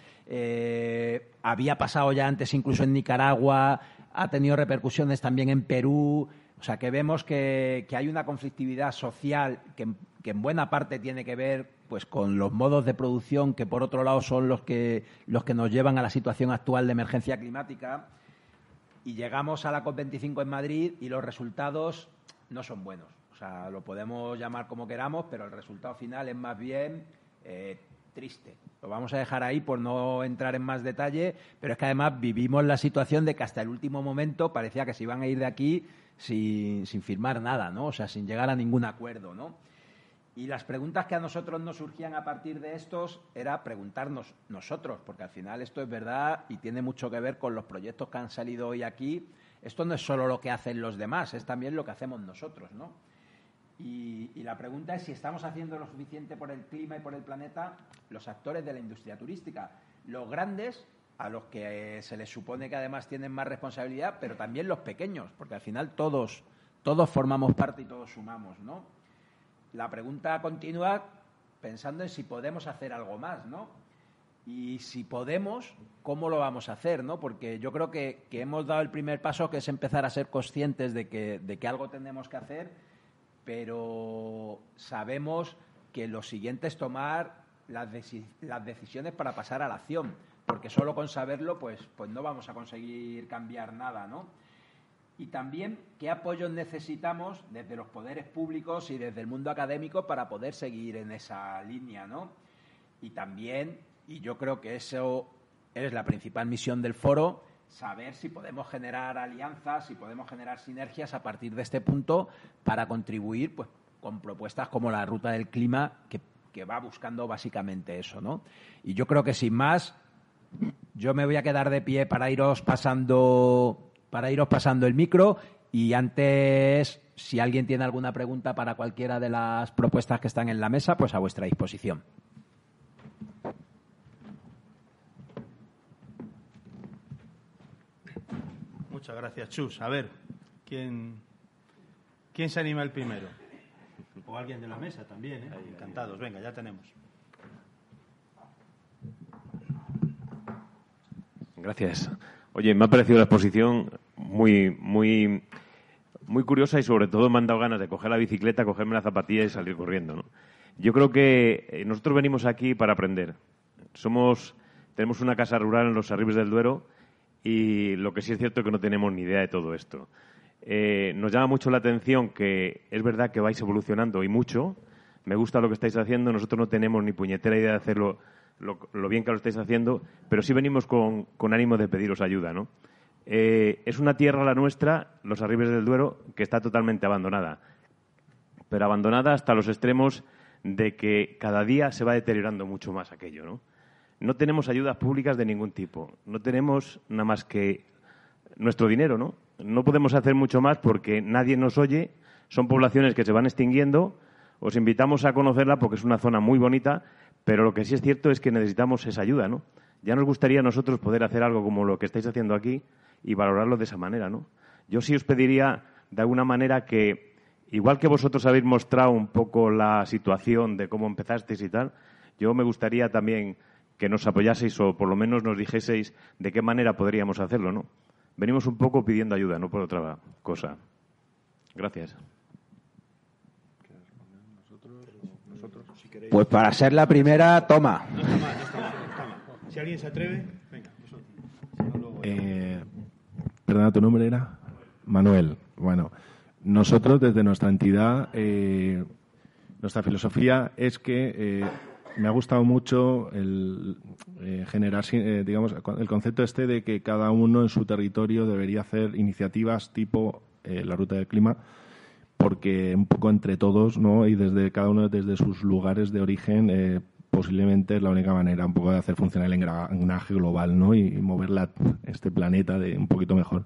Eh, había pasado ya antes incluso en Nicaragua, ha tenido repercusiones también en Perú. O sea, que vemos que, que hay una conflictividad social que, que en buena parte tiene que ver pues con los modos de producción que, por otro lado, son los que, los que nos llevan a la situación actual de emergencia climática. Y llegamos a la COP veinticinco en Madrid y los resultados no son buenos. O sea, lo podemos llamar como queramos, pero el resultado final es más bien eh, triste. Lo vamos a dejar ahí por no entrar en más detalle, pero es que además vivimos la situación de que hasta el último momento parecía que se iban a ir de aquí sin, sin firmar nada, ¿no? O sea, sin llegar a ningún acuerdo, ¿no? Y las preguntas que a nosotros nos surgían a partir de estos era preguntarnos nosotros, porque al final esto es verdad y tiene mucho que ver con los proyectos que han salido hoy aquí. Esto no es solo lo que hacen los demás, es también lo que hacemos nosotros, ¿no? Y, y la pregunta es si estamos haciendo lo suficiente por el clima y por el planeta los actores de la industria turística. Los grandes, a los que eh, se les supone que además tienen más responsabilidad, pero también los pequeños, porque al final todos, todos formamos parte y todos sumamos, ¿no? La pregunta continúa pensando en si podemos hacer algo más, ¿no? Y si podemos, ¿cómo lo vamos a hacer, no? Porque yo creo que, que hemos dado el primer paso, que es empezar a ser conscientes de que, de que algo tenemos que hacer, pero sabemos que lo siguiente es tomar las, deci- las decisiones para pasar a la acción, porque solo con saberlo pues, pues no vamos a conseguir cambiar nada, ¿no? Y también qué apoyos necesitamos desde los poderes públicos y desde el mundo académico para poder seguir en esa línea, ¿no? Y también, y yo creo que eso es la principal misión del foro, saber si podemos generar alianzas, si podemos generar sinergias a partir de este punto para contribuir pues, con propuestas como la Ruta del Clima, que, que va buscando básicamente eso, ¿no? Y yo creo que sin más, yo me voy a quedar de pie para iros pasando, para iros pasando el micro, y antes, si alguien tiene alguna pregunta para cualquiera de las propuestas que están en la mesa, pues a vuestra disposición.
Muchas gracias, Chus. A ver, ¿quién, quién se anima el primero? O alguien de la mesa también, ¿eh? Encantados. Venga, ya tenemos.
Gracias. Oye, me ha parecido la exposición muy, muy, muy curiosa y sobre todo me han dado ganas de coger la bicicleta, cogerme la zapatilla y salir corriendo, ¿no? Yo creo que nosotros venimos aquí para aprender. Somos, tenemos una casa rural en los Arribes del Duero. Y lo que sí es cierto es que no tenemos ni idea de todo esto. Eh, nos llama mucho la atención que es verdad que vais evolucionando y mucho. Me gusta lo que estáis haciendo. Nosotros no tenemos ni puñetera idea de hacerlo lo, lo bien que lo estáis haciendo, pero sí venimos con, con ánimo de pediros ayuda, ¿no? Eh, es una tierra, la nuestra, los Arribes del Duero, que está totalmente abandonada. Pero abandonada hasta los extremos de que cada día se va deteriorando mucho más aquello, ¿no? No tenemos ayudas públicas de ningún tipo. No tenemos nada más que nuestro dinero, ¿no? No podemos hacer mucho más porque nadie nos oye, son poblaciones que se van extinguiendo. Os invitamos a conocerla porque es una zona muy bonita, pero lo que sí es cierto es que necesitamos esa ayuda, ¿no? Ya nos gustaría a nosotros poder hacer algo como lo que estáis haciendo aquí y valorarlo de esa manera, ¿no? Yo sí os pediría, de alguna manera, que, igual que vosotros habéis mostrado un poco la situación de cómo empezasteis y tal, yo me gustaría también que nos apoyaseis o por lo menos nos dijeseis de qué manera podríamos hacerlo, ¿no? Venimos un poco pidiendo ayuda, no por otra cosa. Gracias.
Pues para ser la primera, toma.
No está mal, no está mal, no está mal. Si alguien se atreve, venga.
Eh, perdona, ¿tu nombre era? Manuel. Bueno, nosotros desde nuestra entidad, eh, nuestra filosofía es que eh, me ha gustado mucho el eh, generar, eh, digamos, el concepto este de que cada uno en su territorio debería hacer iniciativas tipo eh, la Ruta del Clima, porque un poco entre todos, ¿no? Y desde cada uno desde sus lugares de origen, eh, posiblemente es la única manera un poco de hacer funcionar el engranaje global, ¿no? Y, y mover la, este planeta de un poquito mejor.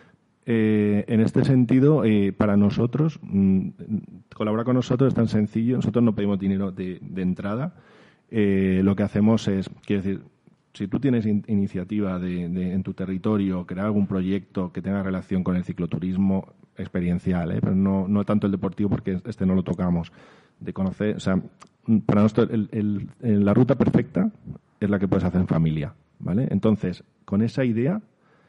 Eh, en este sentido, eh, para nosotros, mmm, colaborar con nosotros es tan sencillo. Nosotros no pedimos dinero de, de entrada. Eh, lo que hacemos es, quiero decir, si tú tienes in, iniciativa de, de, en tu territorio, crear algún proyecto que tenga relación con el cicloturismo experiencial, ¿eh? Pero no, no tanto el deportivo, porque este no lo tocamos, de conocer, o sea, para nosotros el, el, el, la ruta perfecta es la que puedes hacer en familia, ¿vale? Entonces, con esa idea,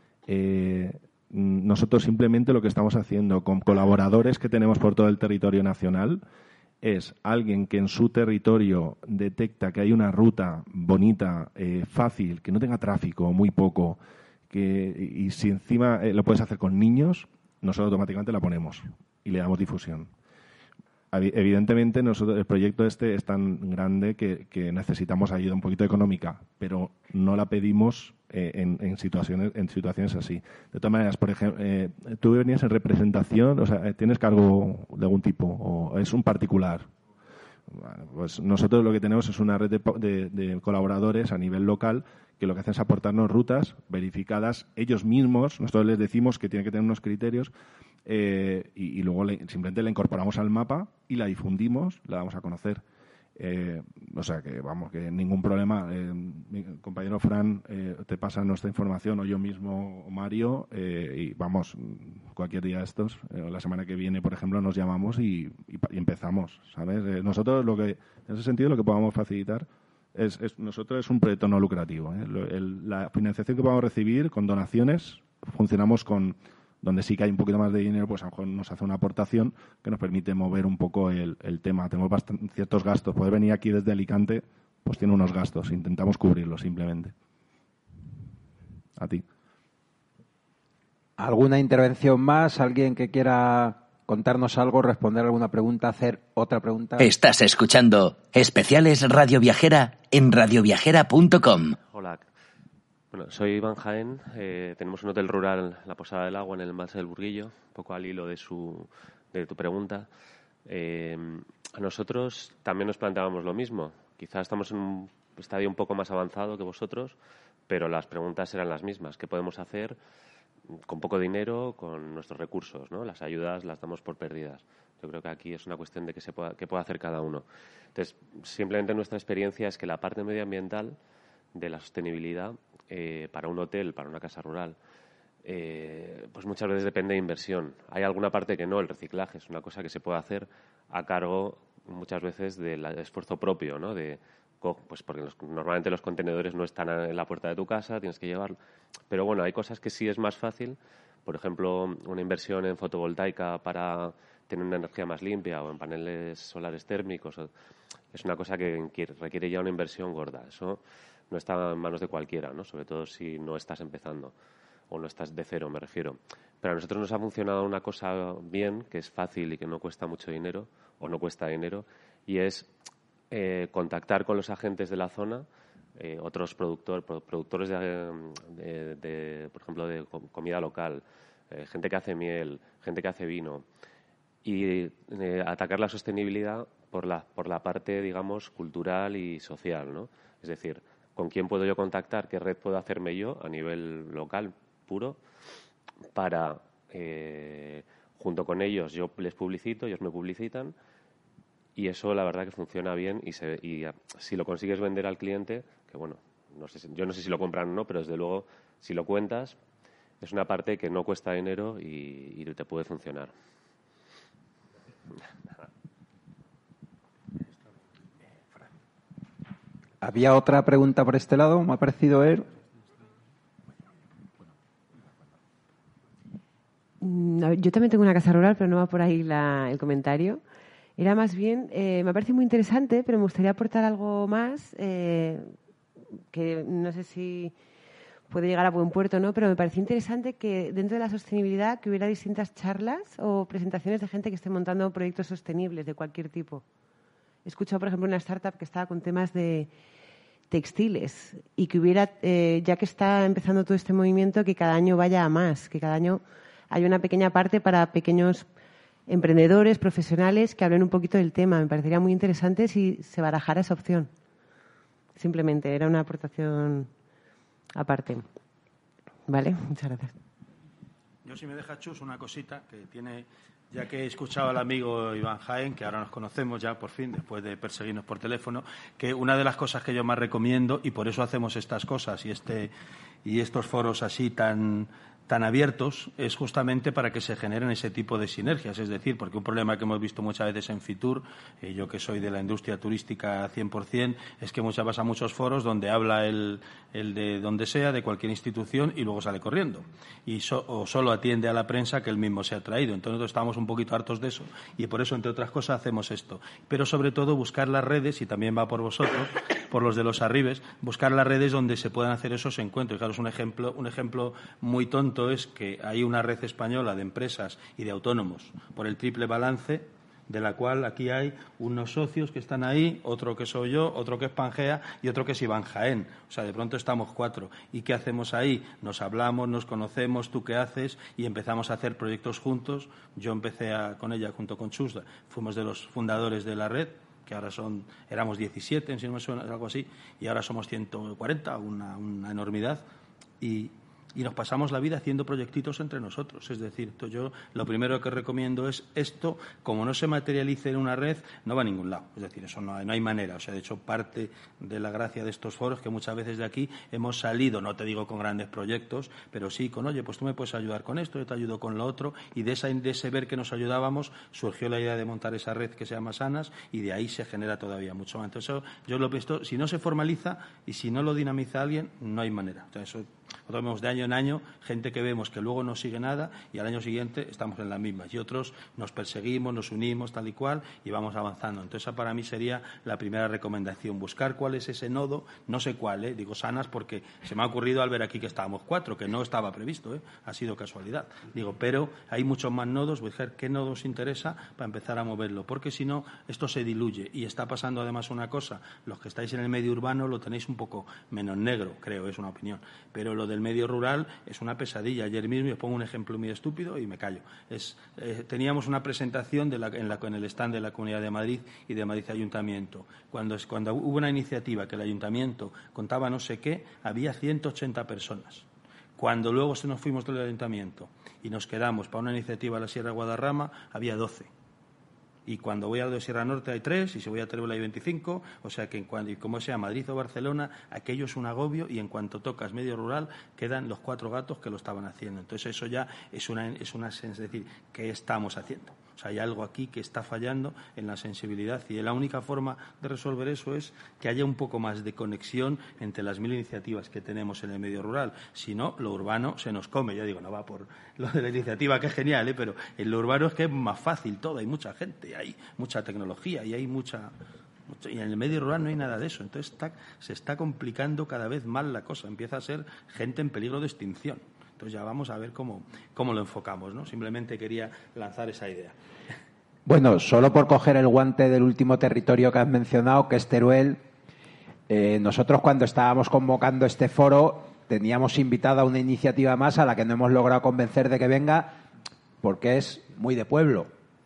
eh, nosotros simplemente lo que estamos haciendo con colaboradores que tenemos por todo el territorio nacional es alguien que en su territorio detecta que hay una ruta bonita, eh, fácil, que no tenga tráfico, muy poco, que, y si encima eh, lo puedes hacer con niños, nosotros automáticamente la ponemos y le damos difusión. Evidentemente, nosotros, el proyecto este es tan grande que, que necesitamos ayuda un poquito económica, pero no la pedimos eh, en, en, situaciones, en situaciones así. De todas maneras, por ejemplo, eh, tú venías en representación, o sea, ¿tienes cargo de algún tipo o es un particular? Bueno, pues nosotros lo que tenemos es una red de, de, de colaboradores a nivel local que lo que hacen es aportarnos rutas verificadas ellos mismos. Nosotros les decimos que tienen que tener unos criterios eh, y, y luego le, simplemente la incorporamos al mapa y la difundimos, la damos a conocer. Eh, o sea que, vamos, que ningún problema. Eh, mi compañero Fran eh, te pasa nuestra información, o yo mismo, o Mario, eh, y vamos, cualquier día de estos, eh, la semana que viene, por ejemplo, nos llamamos y, y, y empezamos, ¿sabes? Eh, nosotros, lo que en ese sentido, lo que podamos facilitar es, es nosotros es un proyecto no lucrativo. ¿eh? Lo, el, la financiación que podamos recibir con donaciones, funcionamos con donde sí que hay un poquito más de dinero, pues a lo mejor nos hace una aportación que nos permite mover un poco el, el tema. Tenemos bastante, ciertos gastos. Poder venir aquí desde Alicante, pues tiene unos gastos. Intentamos cubrirlos simplemente. A ti.
¿Alguna intervención más? ¿Alguien que quiera contarnos algo, responder alguna pregunta, hacer otra pregunta?
Estás escuchando Especiales Radio Viajera en radioviajera punto com.
Hola. Bueno, soy Iván Jaén. Eh, tenemos un hotel rural, La Posada del Agua, en el embalse del Burguillo, un poco al hilo de, su, de tu pregunta. Eh, a nosotros también nos planteábamos lo mismo. Quizás estamos en un estadio un poco más avanzado que vosotros, pero las preguntas eran las mismas. ¿Qué podemos hacer con poco dinero, con nuestros recursos, ¿no? Las ayudas las damos por perdidas. Yo creo que aquí es una cuestión de qué se pueda, qué puede hacer cada uno. Entonces, simplemente nuestra experiencia es que la parte medioambiental de la sostenibilidad eh, para un hotel, para una casa rural, eh, pues muchas veces depende de inversión. Hay alguna parte que no, el reciclaje es una cosa que se puede hacer a cargo muchas veces del esfuerzo propio, ¿no? De, pues porque los, normalmente los contenedores no están en la puerta de tu casa, tienes que llevarlo. Pero bueno, hay cosas que sí es más fácil. Por ejemplo, una inversión en fotovoltaica para tener una energía más limpia o en paneles solares térmicos. Es una cosa que requiere ya una inversión gorda. Eso no está en manos de cualquiera, ¿no? Sobre todo si no estás empezando o no estás de cero, me refiero. Pero a nosotros nos ha funcionado una cosa bien, que es fácil y que no cuesta mucho dinero, o no cuesta dinero, y es eh, contactar con los agentes de la zona, eh, otros productor, productores, de, de, de, por ejemplo, de comida local, eh, gente que hace miel, gente que hace vino, y eh, atacar la sostenibilidad por la, por la parte, digamos, cultural y social, ¿no? Es decir, ¿con quién puedo yo contactar? ¿Qué red puedo hacerme yo a nivel local puro para, eh, junto con ellos, yo les publicito, ellos me publicitan, y eso la verdad que funciona bien, y, se, y si lo consigues vender al cliente, que bueno, no sé si, yo no sé si lo compran o no, pero desde luego, si lo cuentas, es una parte que no cuesta dinero y, y te puede funcionar.
¿Había otra pregunta por este lado? ¿Me ha parecido ver?
Yo también tengo una casa rural, pero no va por ahí la, el comentario. Era más bien, eh, me parece muy interesante, pero me gustaría aportar algo más, eh, que no sé si puede llegar a buen puerto o no, pero me pareció interesante que dentro de la sostenibilidad que hubiera distintas charlas o presentaciones de gente que esté montando proyectos sostenibles de cualquier tipo. He escuchado, por ejemplo, una startup que estaba con temas de textiles y que hubiera, eh, ya que está empezando todo este movimiento, que cada año vaya a más, que cada año haya una pequeña parte para pequeños emprendedores, profesionales que hablen un poquito del tema. Me parecería muy interesante si se barajara esa opción. Simplemente, era una aportación aparte. Vale, muchas gracias.
Yo, si me deja, Chus, una cosita que tiene, ya que he escuchado al amigo Iván Jaén, que ahora nos conocemos ya por fin, después de perseguirnos por teléfono, que una de las cosas que yo más recomiendo, y por eso hacemos estas cosas y este y estos foros así tan tan abiertos, es justamente para que se generen ese tipo de sinergias. Es decir, porque un problema que hemos visto muchas veces en Fitur, eh, yo que soy de la industria turística cien por cien, es que muchas vas a muchos foros donde habla el, el de donde sea, de cualquier institución, y luego sale corriendo. Y so, o solo atiende a la prensa que él mismo se ha traído. Entonces nosotros estamos un poquito hartos de eso, y por eso, entre otras cosas, hacemos esto. Pero sobre todo buscar las redes, y también va por vosotros, por los de los arribes, buscar las redes donde se puedan hacer esos encuentros. Claro, es un ejemplo, un ejemplo muy tonto es que hay una red española de empresas y de autónomos por el triple balance, de la cual aquí hay unos socios que están ahí, otro que soy yo, otro que es Pangea y otro que es Iván Jaén. O sea, de pronto estamos cuatro. ¿Y qué hacemos ahí? Nos hablamos, nos conocemos, tú qué haces, y empezamos a hacer proyectos juntos. Yo empecé a, con ella junto con Chus, fuimos de los fundadores de la red, que ahora son, éramos diecisiete, si no me suena, algo así, y ahora somos ciento cuarenta, una, una enormidad. Y Y nos pasamos la vida haciendo proyectitos entre nosotros. Es decir, yo lo primero que recomiendo es esto, como no se materialice en una red, no va a ningún lado. Es decir, eso no hay, no hay manera. O sea, de hecho, parte de la gracia de estos foros, que muchas veces de aquí hemos salido, no te digo con grandes proyectos, pero sí con, oye, pues tú me puedes ayudar con esto, yo te ayudo con lo otro, y de, esa, de ese ver que nos ayudábamos surgió la idea de montar esa red que se llama Sanas, y de ahí se genera todavía mucho más. Entonces, eso, yo lo he visto, si no se formaliza y si no lo dinamiza alguien, no hay manera. O sea, eso, nosotros vemos de año en año gente que vemos que luego no sigue nada y al año siguiente estamos en las mismas, y otros nos perseguimos, nos unimos tal y cual y vamos avanzando. Entonces, esa para mí sería la primera recomendación, buscar cuál es ese nodo, no sé cuál, ¿eh? digo Sanas porque se me ha ocurrido al ver aquí que estábamos cuatro, que no estaba previsto, ¿eh? ha sido casualidad. Digo, pero hay muchos más nodos, buscar qué nodo os interesa para empezar a moverlo, porque si no, esto se diluye. Y está pasando además una cosa, los que estáis en el medio urbano lo tenéis un poco menos negro, creo, es una opinión, pero lo del medio rural es una pesadilla. Ayer mismo, y os pongo un ejemplo muy estúpido y me callo. Es, eh, teníamos una presentación de la, en, la, en el stand de la Comunidad de Madrid y de Madrid Ayuntamiento. Cuando, cuando hubo una iniciativa que el Ayuntamiento contaba no sé qué, había ciento ochenta personas. Cuando luego se nos fuimos del Ayuntamiento y nos quedamos para una iniciativa a la Sierra Guadarrama, había doce. Y cuando voy a de Sierra Norte hay tres, y si voy a Teruel hay veinticinco, o sea que en cuanto, y como sea Madrid o Barcelona, aquello es un agobio, y en cuanto tocas medio rural quedan los cuatro gatos que lo estaban haciendo. Entonces eso ya es una, es una es decir, ¿qué estamos haciendo? O sea, hay algo aquí que está fallando en la sensibilidad, y la única forma de resolver eso es que haya un poco más de conexión entre las mil iniciativas que tenemos en el medio rural. Si no, lo urbano se nos come. Ya digo, no va por lo de la iniciativa, que es genial, ¿eh? Pero en lo urbano es que es más fácil todo, hay mucha gente, hay mucha tecnología y hay mucha... y en el medio rural no hay nada de eso. Entonces está, se está complicando cada vez más la cosa, empieza a ser gente en peligro de extinción. Entonces ya vamos a ver cómo, cómo lo enfocamos, ¿no? Simplemente quería lanzar esa idea.
Bueno, solo por coger el guante del último territorio que has mencionado, que es Teruel, eh, nosotros cuando estábamos convocando este foro teníamos invitada a una iniciativa más a la que no hemos logrado convencer de que venga porque es muy de pueblo.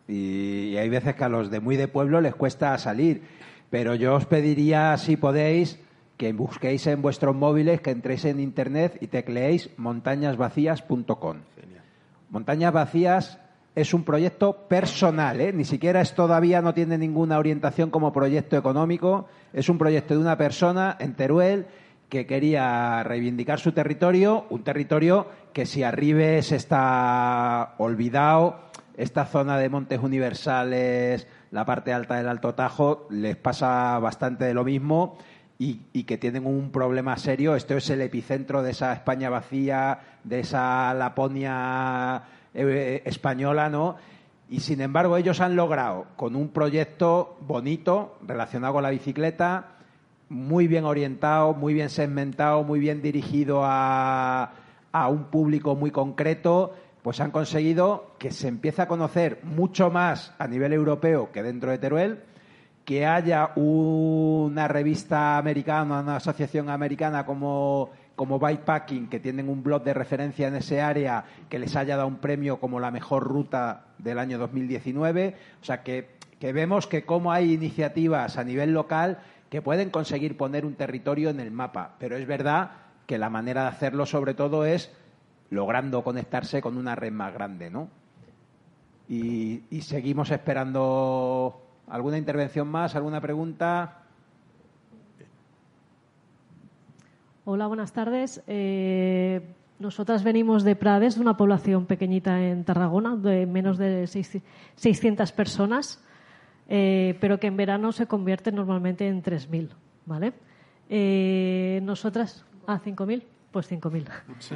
Y hay veces que a los de muy de pueblo les cuesta salir. Pero yo os pediría, si podéis, que busquéis en vuestros móviles, que entréis en internet y tecleéis montañas vacías punto com. Montañas Vacías es un proyecto personal, ¿eh? Ni siquiera es todavía, no tiene ninguna orientación como proyecto económico. Es un proyecto de una persona en Teruel que quería reivindicar su territorio, un territorio que si Arribes está olvidado, esta zona de Montes Universales, la parte alta del Alto Tajo, les pasa bastante de lo mismo y, y que tienen un problema serio. Esto es el epicentro de esa España vacía, de esa Laponia eh, española, ¿no? Y sin embargo ellos han logrado, con un proyecto bonito relacionado con la bicicleta, muy bien orientado, muy bien segmentado, muy bien dirigido a, a un público muy concreto, pues han conseguido que se empiece a conocer mucho más a nivel europeo que dentro de Teruel, que haya una revista americana, una asociación americana como, como Bikepacking, que tienen un blog de referencia en ese área, que les haya dado un premio como la mejor ruta del año dos mil diecinueve. O sea, que, que vemos que como hay iniciativas a nivel local que pueden conseguir poner un territorio en el mapa. Pero es verdad que la manera de hacerlo, sobre todo, es logrando conectarse con una red más grande, ¿no? Y, y seguimos esperando alguna intervención más, alguna pregunta.
Hola, buenas tardes. Eh, nosotras venimos de Prades, de una población pequeñita en Tarragona, de menos de seiscientas personas. Eh, pero que en verano se convierte normalmente en tres mil, ¿vale? Eh, nosotras, ¿a ah, cinco mil? Pues cinco mil.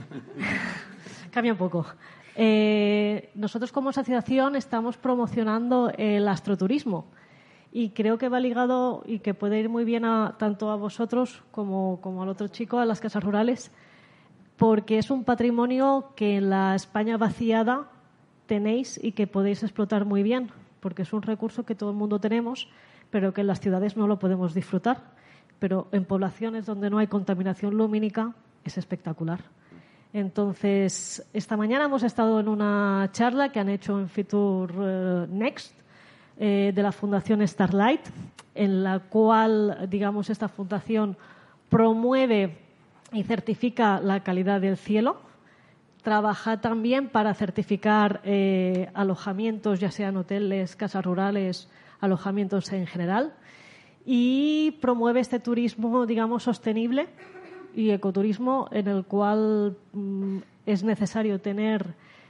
Cambia un poco. Eh, nosotros como asociación estamos promocionando el astroturismo y creo que va ligado y que puede ir muy bien a, tanto a vosotros como, como al otro chico, a las casas rurales, porque es un patrimonio que en la España vaciada tenéis y que podéis explotar muy bien, porque es un recurso que todo el mundo tenemos, pero que en las ciudades no lo podemos disfrutar. Pero en poblaciones donde no hay contaminación lumínica es espectacular. Entonces, esta mañana hemos estado en una charla que han hecho en Fitur uh, Next eh, de la Fundación Starlight, en la cual, digamos, esta fundación promueve y certifica la calidad del cielo. Trabaja también para certificar eh, alojamientos, ya sean hoteles, casas rurales, alojamientos en general, y promueve este turismo, digamos, sostenible y ecoturismo en el cual mm, es necesario tener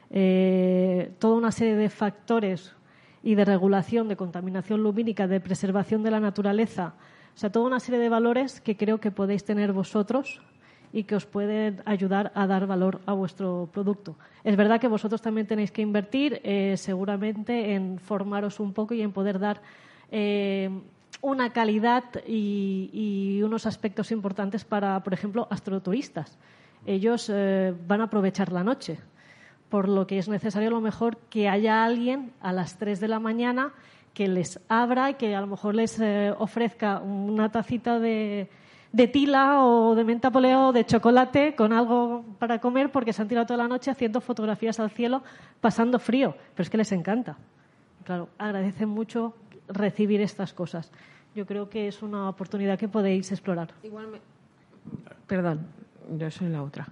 eh, toda una serie de factores y de regulación de contaminación lumínica, de preservación de la naturaleza, o sea, toda una serie de valores que creo que podéis tener vosotros y que os pueden ayudar a dar valor a vuestro producto. Es verdad que vosotros también tenéis que invertir eh, seguramente en formaros un poco y en poder dar eh, una calidad y, y unos aspectos importantes para, por ejemplo, astroturistas. Ellos eh, van a aprovechar la noche, por lo que es necesario a lo mejor que haya alguien a las tres de la mañana que les abra y que a lo mejor les eh, ofrezca una tacita de de tila o de menta poleo o de chocolate con algo para comer porque se han tirado toda la noche haciendo fotografías al cielo pasando frío, pero es que les encanta. Claro, agradecen mucho recibir estas cosas. Yo creo que es una oportunidad que podéis explorar.
Igualmente, perdón, yo soy la otra.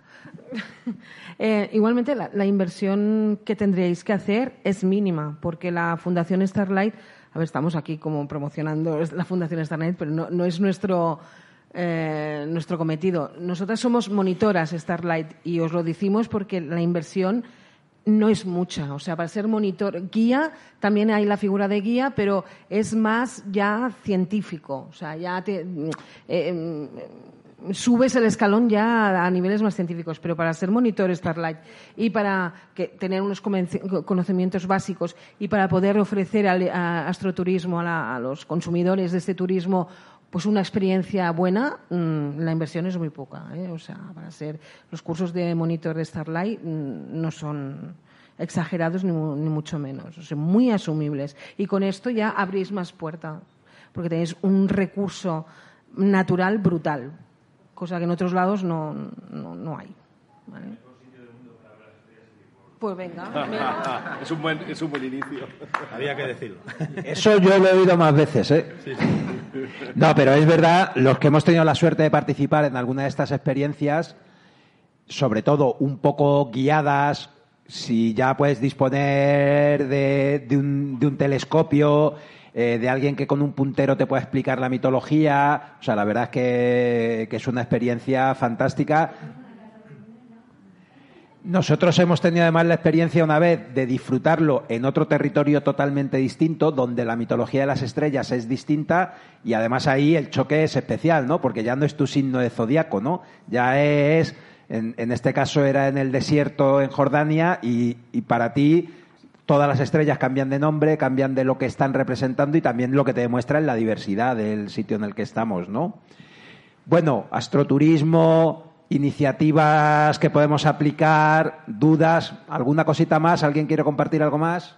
eh, igualmente, la, la inversión que tendríais que hacer es mínima, porque la Fundación Starlight, a ver, estamos aquí como promocionando la Fundación Starlight, pero no, no es nuestro... Eh, nuestro cometido. Nosotras somos monitoras Starlight y os lo decimos porque la inversión no es mucha. O sea, para ser monitor, guía, también hay la figura de guía, pero es más ya científico. O sea, ya te, eh, subes el escalón ya a niveles más científicos. Pero para ser monitor Starlight y para que, tener unos conocimientos básicos y para poder ofrecer al a astroturismo a, la, a los consumidores de este turismo pues una experiencia buena, mmm, la inversión es muy poca, ¿eh? O sea, para ser los cursos de monitor de Starlight mmm, no son exagerados ni, ni mucho menos, o sea, muy asumibles. Y con esto ya abrís más puerta, porque tenéis un recurso natural brutal, cosa que en otros lados no, no, no hay, ¿vale? Pues venga, venga.
es, un buen, es un buen inicio.
Había que decirlo.
Eso yo lo he oído más veces, ¿eh?
Sí, sí.
No, pero es verdad, los que hemos tenido la suerte de participar en alguna de estas experiencias, sobre todo un poco guiadas, si ya puedes disponer de, de, un, de un telescopio, eh, de alguien que con un puntero te pueda explicar la mitología, o sea, la verdad es que, que es una experiencia fantástica. Nosotros hemos tenido además la experiencia una vez de disfrutarlo en otro territorio totalmente distinto, donde la mitología de las estrellas es distinta y además ahí el choque es especial, ¿no? Porque ya no es tu signo de zodiaco, ¿no? Ya es, en, en este caso era en el desierto en Jordania y, y para ti todas las estrellas cambian de nombre, cambian de lo que están representando y también lo que te demuestra es la diversidad del sitio en el que estamos, ¿no? Bueno, astroturismo, iniciativas que podemos aplicar, dudas, alguna cosita más, ¿alguien quiere compartir algo más?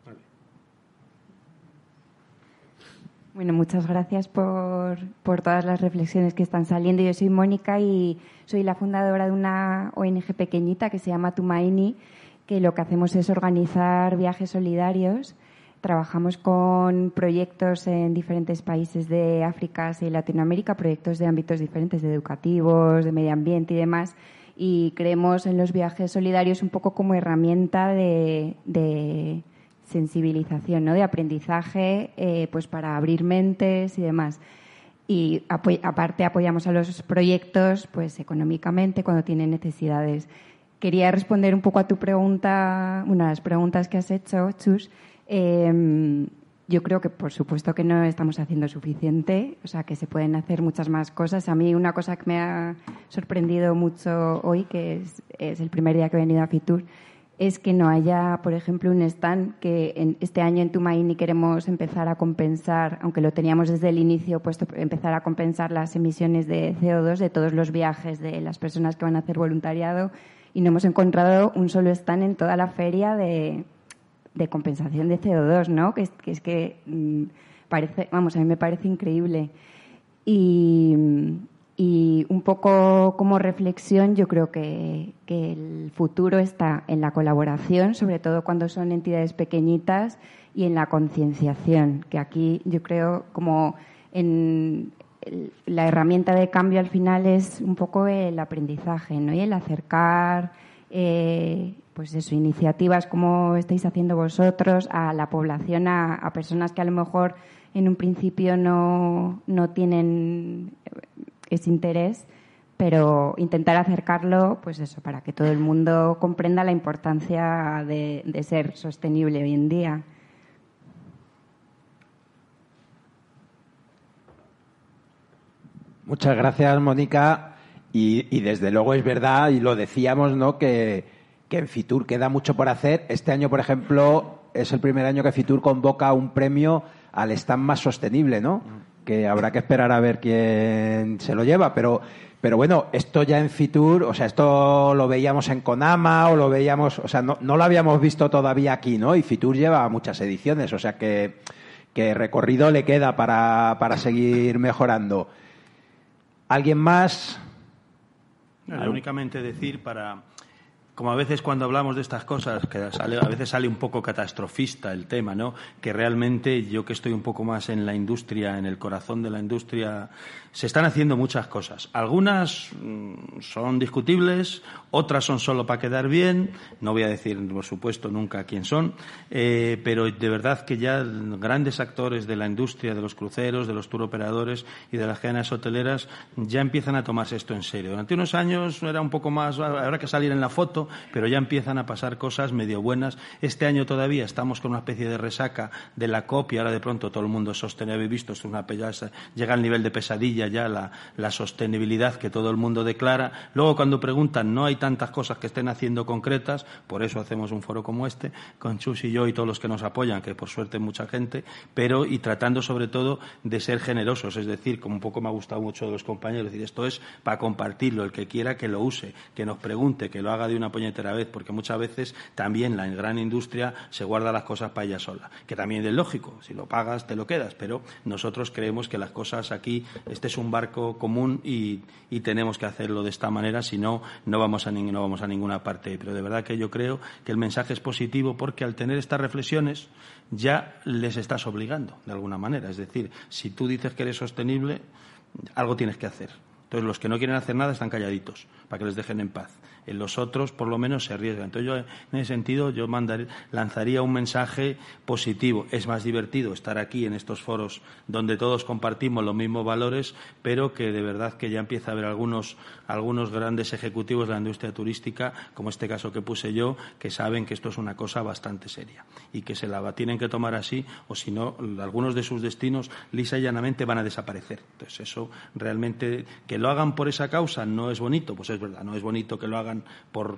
Bueno, muchas gracias por, por todas las reflexiones que están saliendo. Yo soy Mónica y soy la fundadora de una O N G pequeñita que se llama Tumaini, que lo que hacemos es organizar viajes solidarios. Trabajamos con proyectos en diferentes países de África, Asia y Latinoamérica, proyectos de ámbitos diferentes, de educativos, de medio ambiente y demás. Y creemos en los viajes solidarios un poco como herramienta de, de sensibilización, ¿no? De aprendizaje, eh, pues para abrir mentes y demás. Y apoy- aparte apoyamos a los proyectos pues económicamente cuando tienen necesidades. Quería responder un poco a tu pregunta, una de las preguntas que has hecho, Chus. Eh, yo creo que, por supuesto, que no estamos haciendo suficiente, o sea, que se pueden hacer muchas más cosas. A mí una cosa que me ha sorprendido mucho hoy, que es, es el primer día que he venido a Fitur, es que no haya, por ejemplo, un stand que en, este año en Tumaini queremos empezar a compensar, aunque lo teníamos desde el inicio puesto, empezar a compensar las emisiones de C O dos de todos los viajes de las personas que van a hacer voluntariado, y no hemos encontrado un solo stand en toda la feria de... de compensación de C O dos, ¿no? Que es que, es que mmm, parece, vamos, a mí me parece increíble. Y, y un poco como reflexión, yo creo que, que el futuro está en la colaboración, sobre todo cuando son entidades pequeñitas, y en la concienciación, que aquí yo creo como en el, la herramienta de cambio al final es un poco el aprendizaje, ¿no? Y el acercar eh, pues eso, iniciativas como estáis haciendo vosotros a la población, a, a personas que a lo mejor en un principio no, no tienen ese interés, pero intentar acercarlo, pues eso, para que todo el mundo comprenda la importancia de, de ser sostenible hoy en día.
Muchas gracias, Mónica. Y, y desde luego es verdad, y lo decíamos, ¿no?, que que en Fitur queda mucho por hacer. Este año, por ejemplo, es el primer año que Fitur convoca un premio al stand más sostenible, ¿no? Que habrá que esperar a ver quién se lo lleva, pero pero bueno, esto ya en Fitur, o sea, esto lo veíamos en Conama o lo veíamos, o sea, no, no lo habíamos visto todavía aquí, ¿no? Y Fitur lleva muchas ediciones, o sea que, que recorrido le queda para, para seguir mejorando. ¿Alguien más?
No, únicamente decir para... Como a veces cuando hablamos de estas cosas, que sale, a veces sale un poco catastrofista el tema, ¿no? Que realmente yo que estoy un poco más en la industria, en el corazón de la industria, se están haciendo muchas cosas. Algunas mmm, son discutibles, otras son solo para quedar bien. No voy a decir, por supuesto, nunca quién son, eh, pero de verdad que ya grandes actores de la industria, de los cruceros, de los tour operadores y de las cadenas hoteleras ya empiezan a tomarse esto en serio. Durante unos años era un poco más, habrá que salir en la foto, pero ya empiezan a pasar cosas medio buenas. Este año todavía estamos con una especie de resaca de la COP y ahora de pronto todo el mundo es sostenible. Habéis visto, es una, ya llega al nivel de pesadilla ya la, la sostenibilidad que todo el mundo declara. Luego cuando preguntan no hay tantas cosas que estén haciendo concretas, por eso hacemos un foro como este, con Chus y yo y todos los que nos apoyan, que por suerte mucha gente, pero y tratando sobre todo de ser generosos, es decir, como un poco me ha gustado mucho de los compañeros, decir, esto es para compartirlo, el que quiera que lo use, que nos pregunte, que lo haga de una puñetera vez, porque muchas veces también la gran industria se guarda las cosas para ella sola, que también es lógico, si lo pagas te lo quedas, pero nosotros creemos que las cosas aquí, este es un barco común y, y tenemos que hacerlo de esta manera, si no, no vamos, a ni, no vamos a ninguna parte. Pero de verdad que yo creo que el mensaje es positivo, porque al tener estas reflexiones ya les estás obligando de alguna manera. Es decir, si tú dices que eres sostenible, algo tienes que hacer. Entonces, los que no quieren hacer nada están calladitos, para que les dejen en paz. En los otros, por lo menos, se arriesgan. Entonces, yo, en ese sentido, yo mandaré, lanzaría un mensaje positivo. Es más divertido estar aquí en estos foros donde todos compartimos los mismos valores, pero que de verdad que ya empieza a haber algunos, algunos grandes ejecutivos de la industria turística, como este caso que puse yo, que saben que esto es una cosa bastante seria y que se la tienen que tomar así, o si no, algunos de sus destinos lisa y llanamente van a desaparecer. Entonces, eso realmente, que lo hagan por esa causa no es bonito, pues es verdad, no es bonito que lo hagan por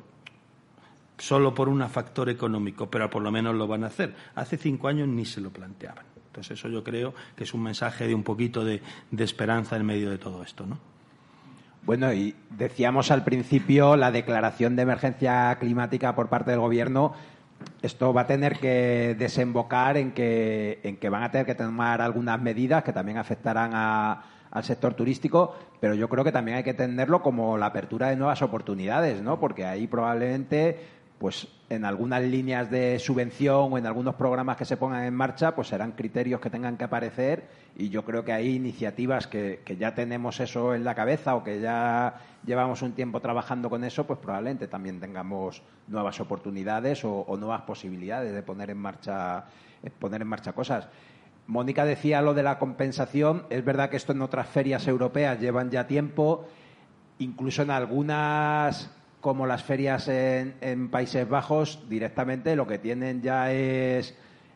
solo por un factor económico, pero por lo menos lo van a hacer. Hace cinco años ni se lo planteaban. Entonces, eso yo creo que es un mensaje de un poquito de, de esperanza en medio de todo esto, ¿no?
Bueno, y decíamos al principio la declaración de emergencia climática por parte del Gobierno. Esto va a tener que desembocar en que, en que van a tener que tomar algunas medidas que también afectarán a, al sector turístico, pero yo creo que también hay que entenderlo como la apertura de nuevas oportunidades, ¿no? Porque ahí probablemente, pues en algunas líneas de subvención o en algunos programas que se pongan en marcha, pues serán criterios que tengan que aparecer, y yo creo que hay iniciativas que, que ya tenemos eso en la cabeza o que ya llevamos un tiempo trabajando con eso, pues probablemente también tengamos nuevas oportunidades o, o nuevas posibilidades de poner en marcha, poner en marcha cosas. Mónica decía lo de la compensación. Es verdad que esto en otras ferias europeas llevan ya tiempo, incluso en algunas, como las ferias en, en Países Bajos, directamente lo que tienen ya es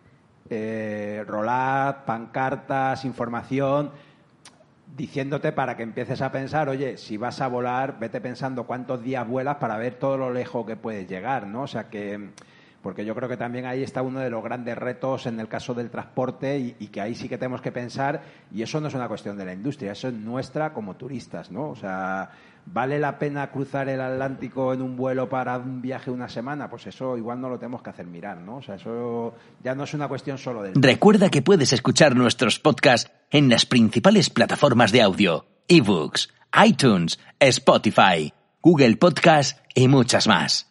eh, roll-up, pancartas, información, diciéndote para que empieces a pensar, oye, si vas a volar, vete pensando cuántos días vuelas para ver todo lo lejos que puedes llegar, ¿no? O sea que... Porque yo creo que también ahí está uno de los grandes retos en el caso del transporte y, y que ahí sí que tenemos que pensar, y eso no es una cuestión de la industria, eso es nuestra como turistas, ¿no? O sea, ¿vale la pena cruzar el Atlántico en un vuelo para un viaje una semana? Pues eso igual no lo tenemos que hacer mirar, ¿no? O sea, eso ya no es una cuestión solo del...
Recuerda que puedes escuchar nuestros podcasts en las principales plataformas de audio, eBooks, iTunes, Spotify, Google Podcast y muchas más.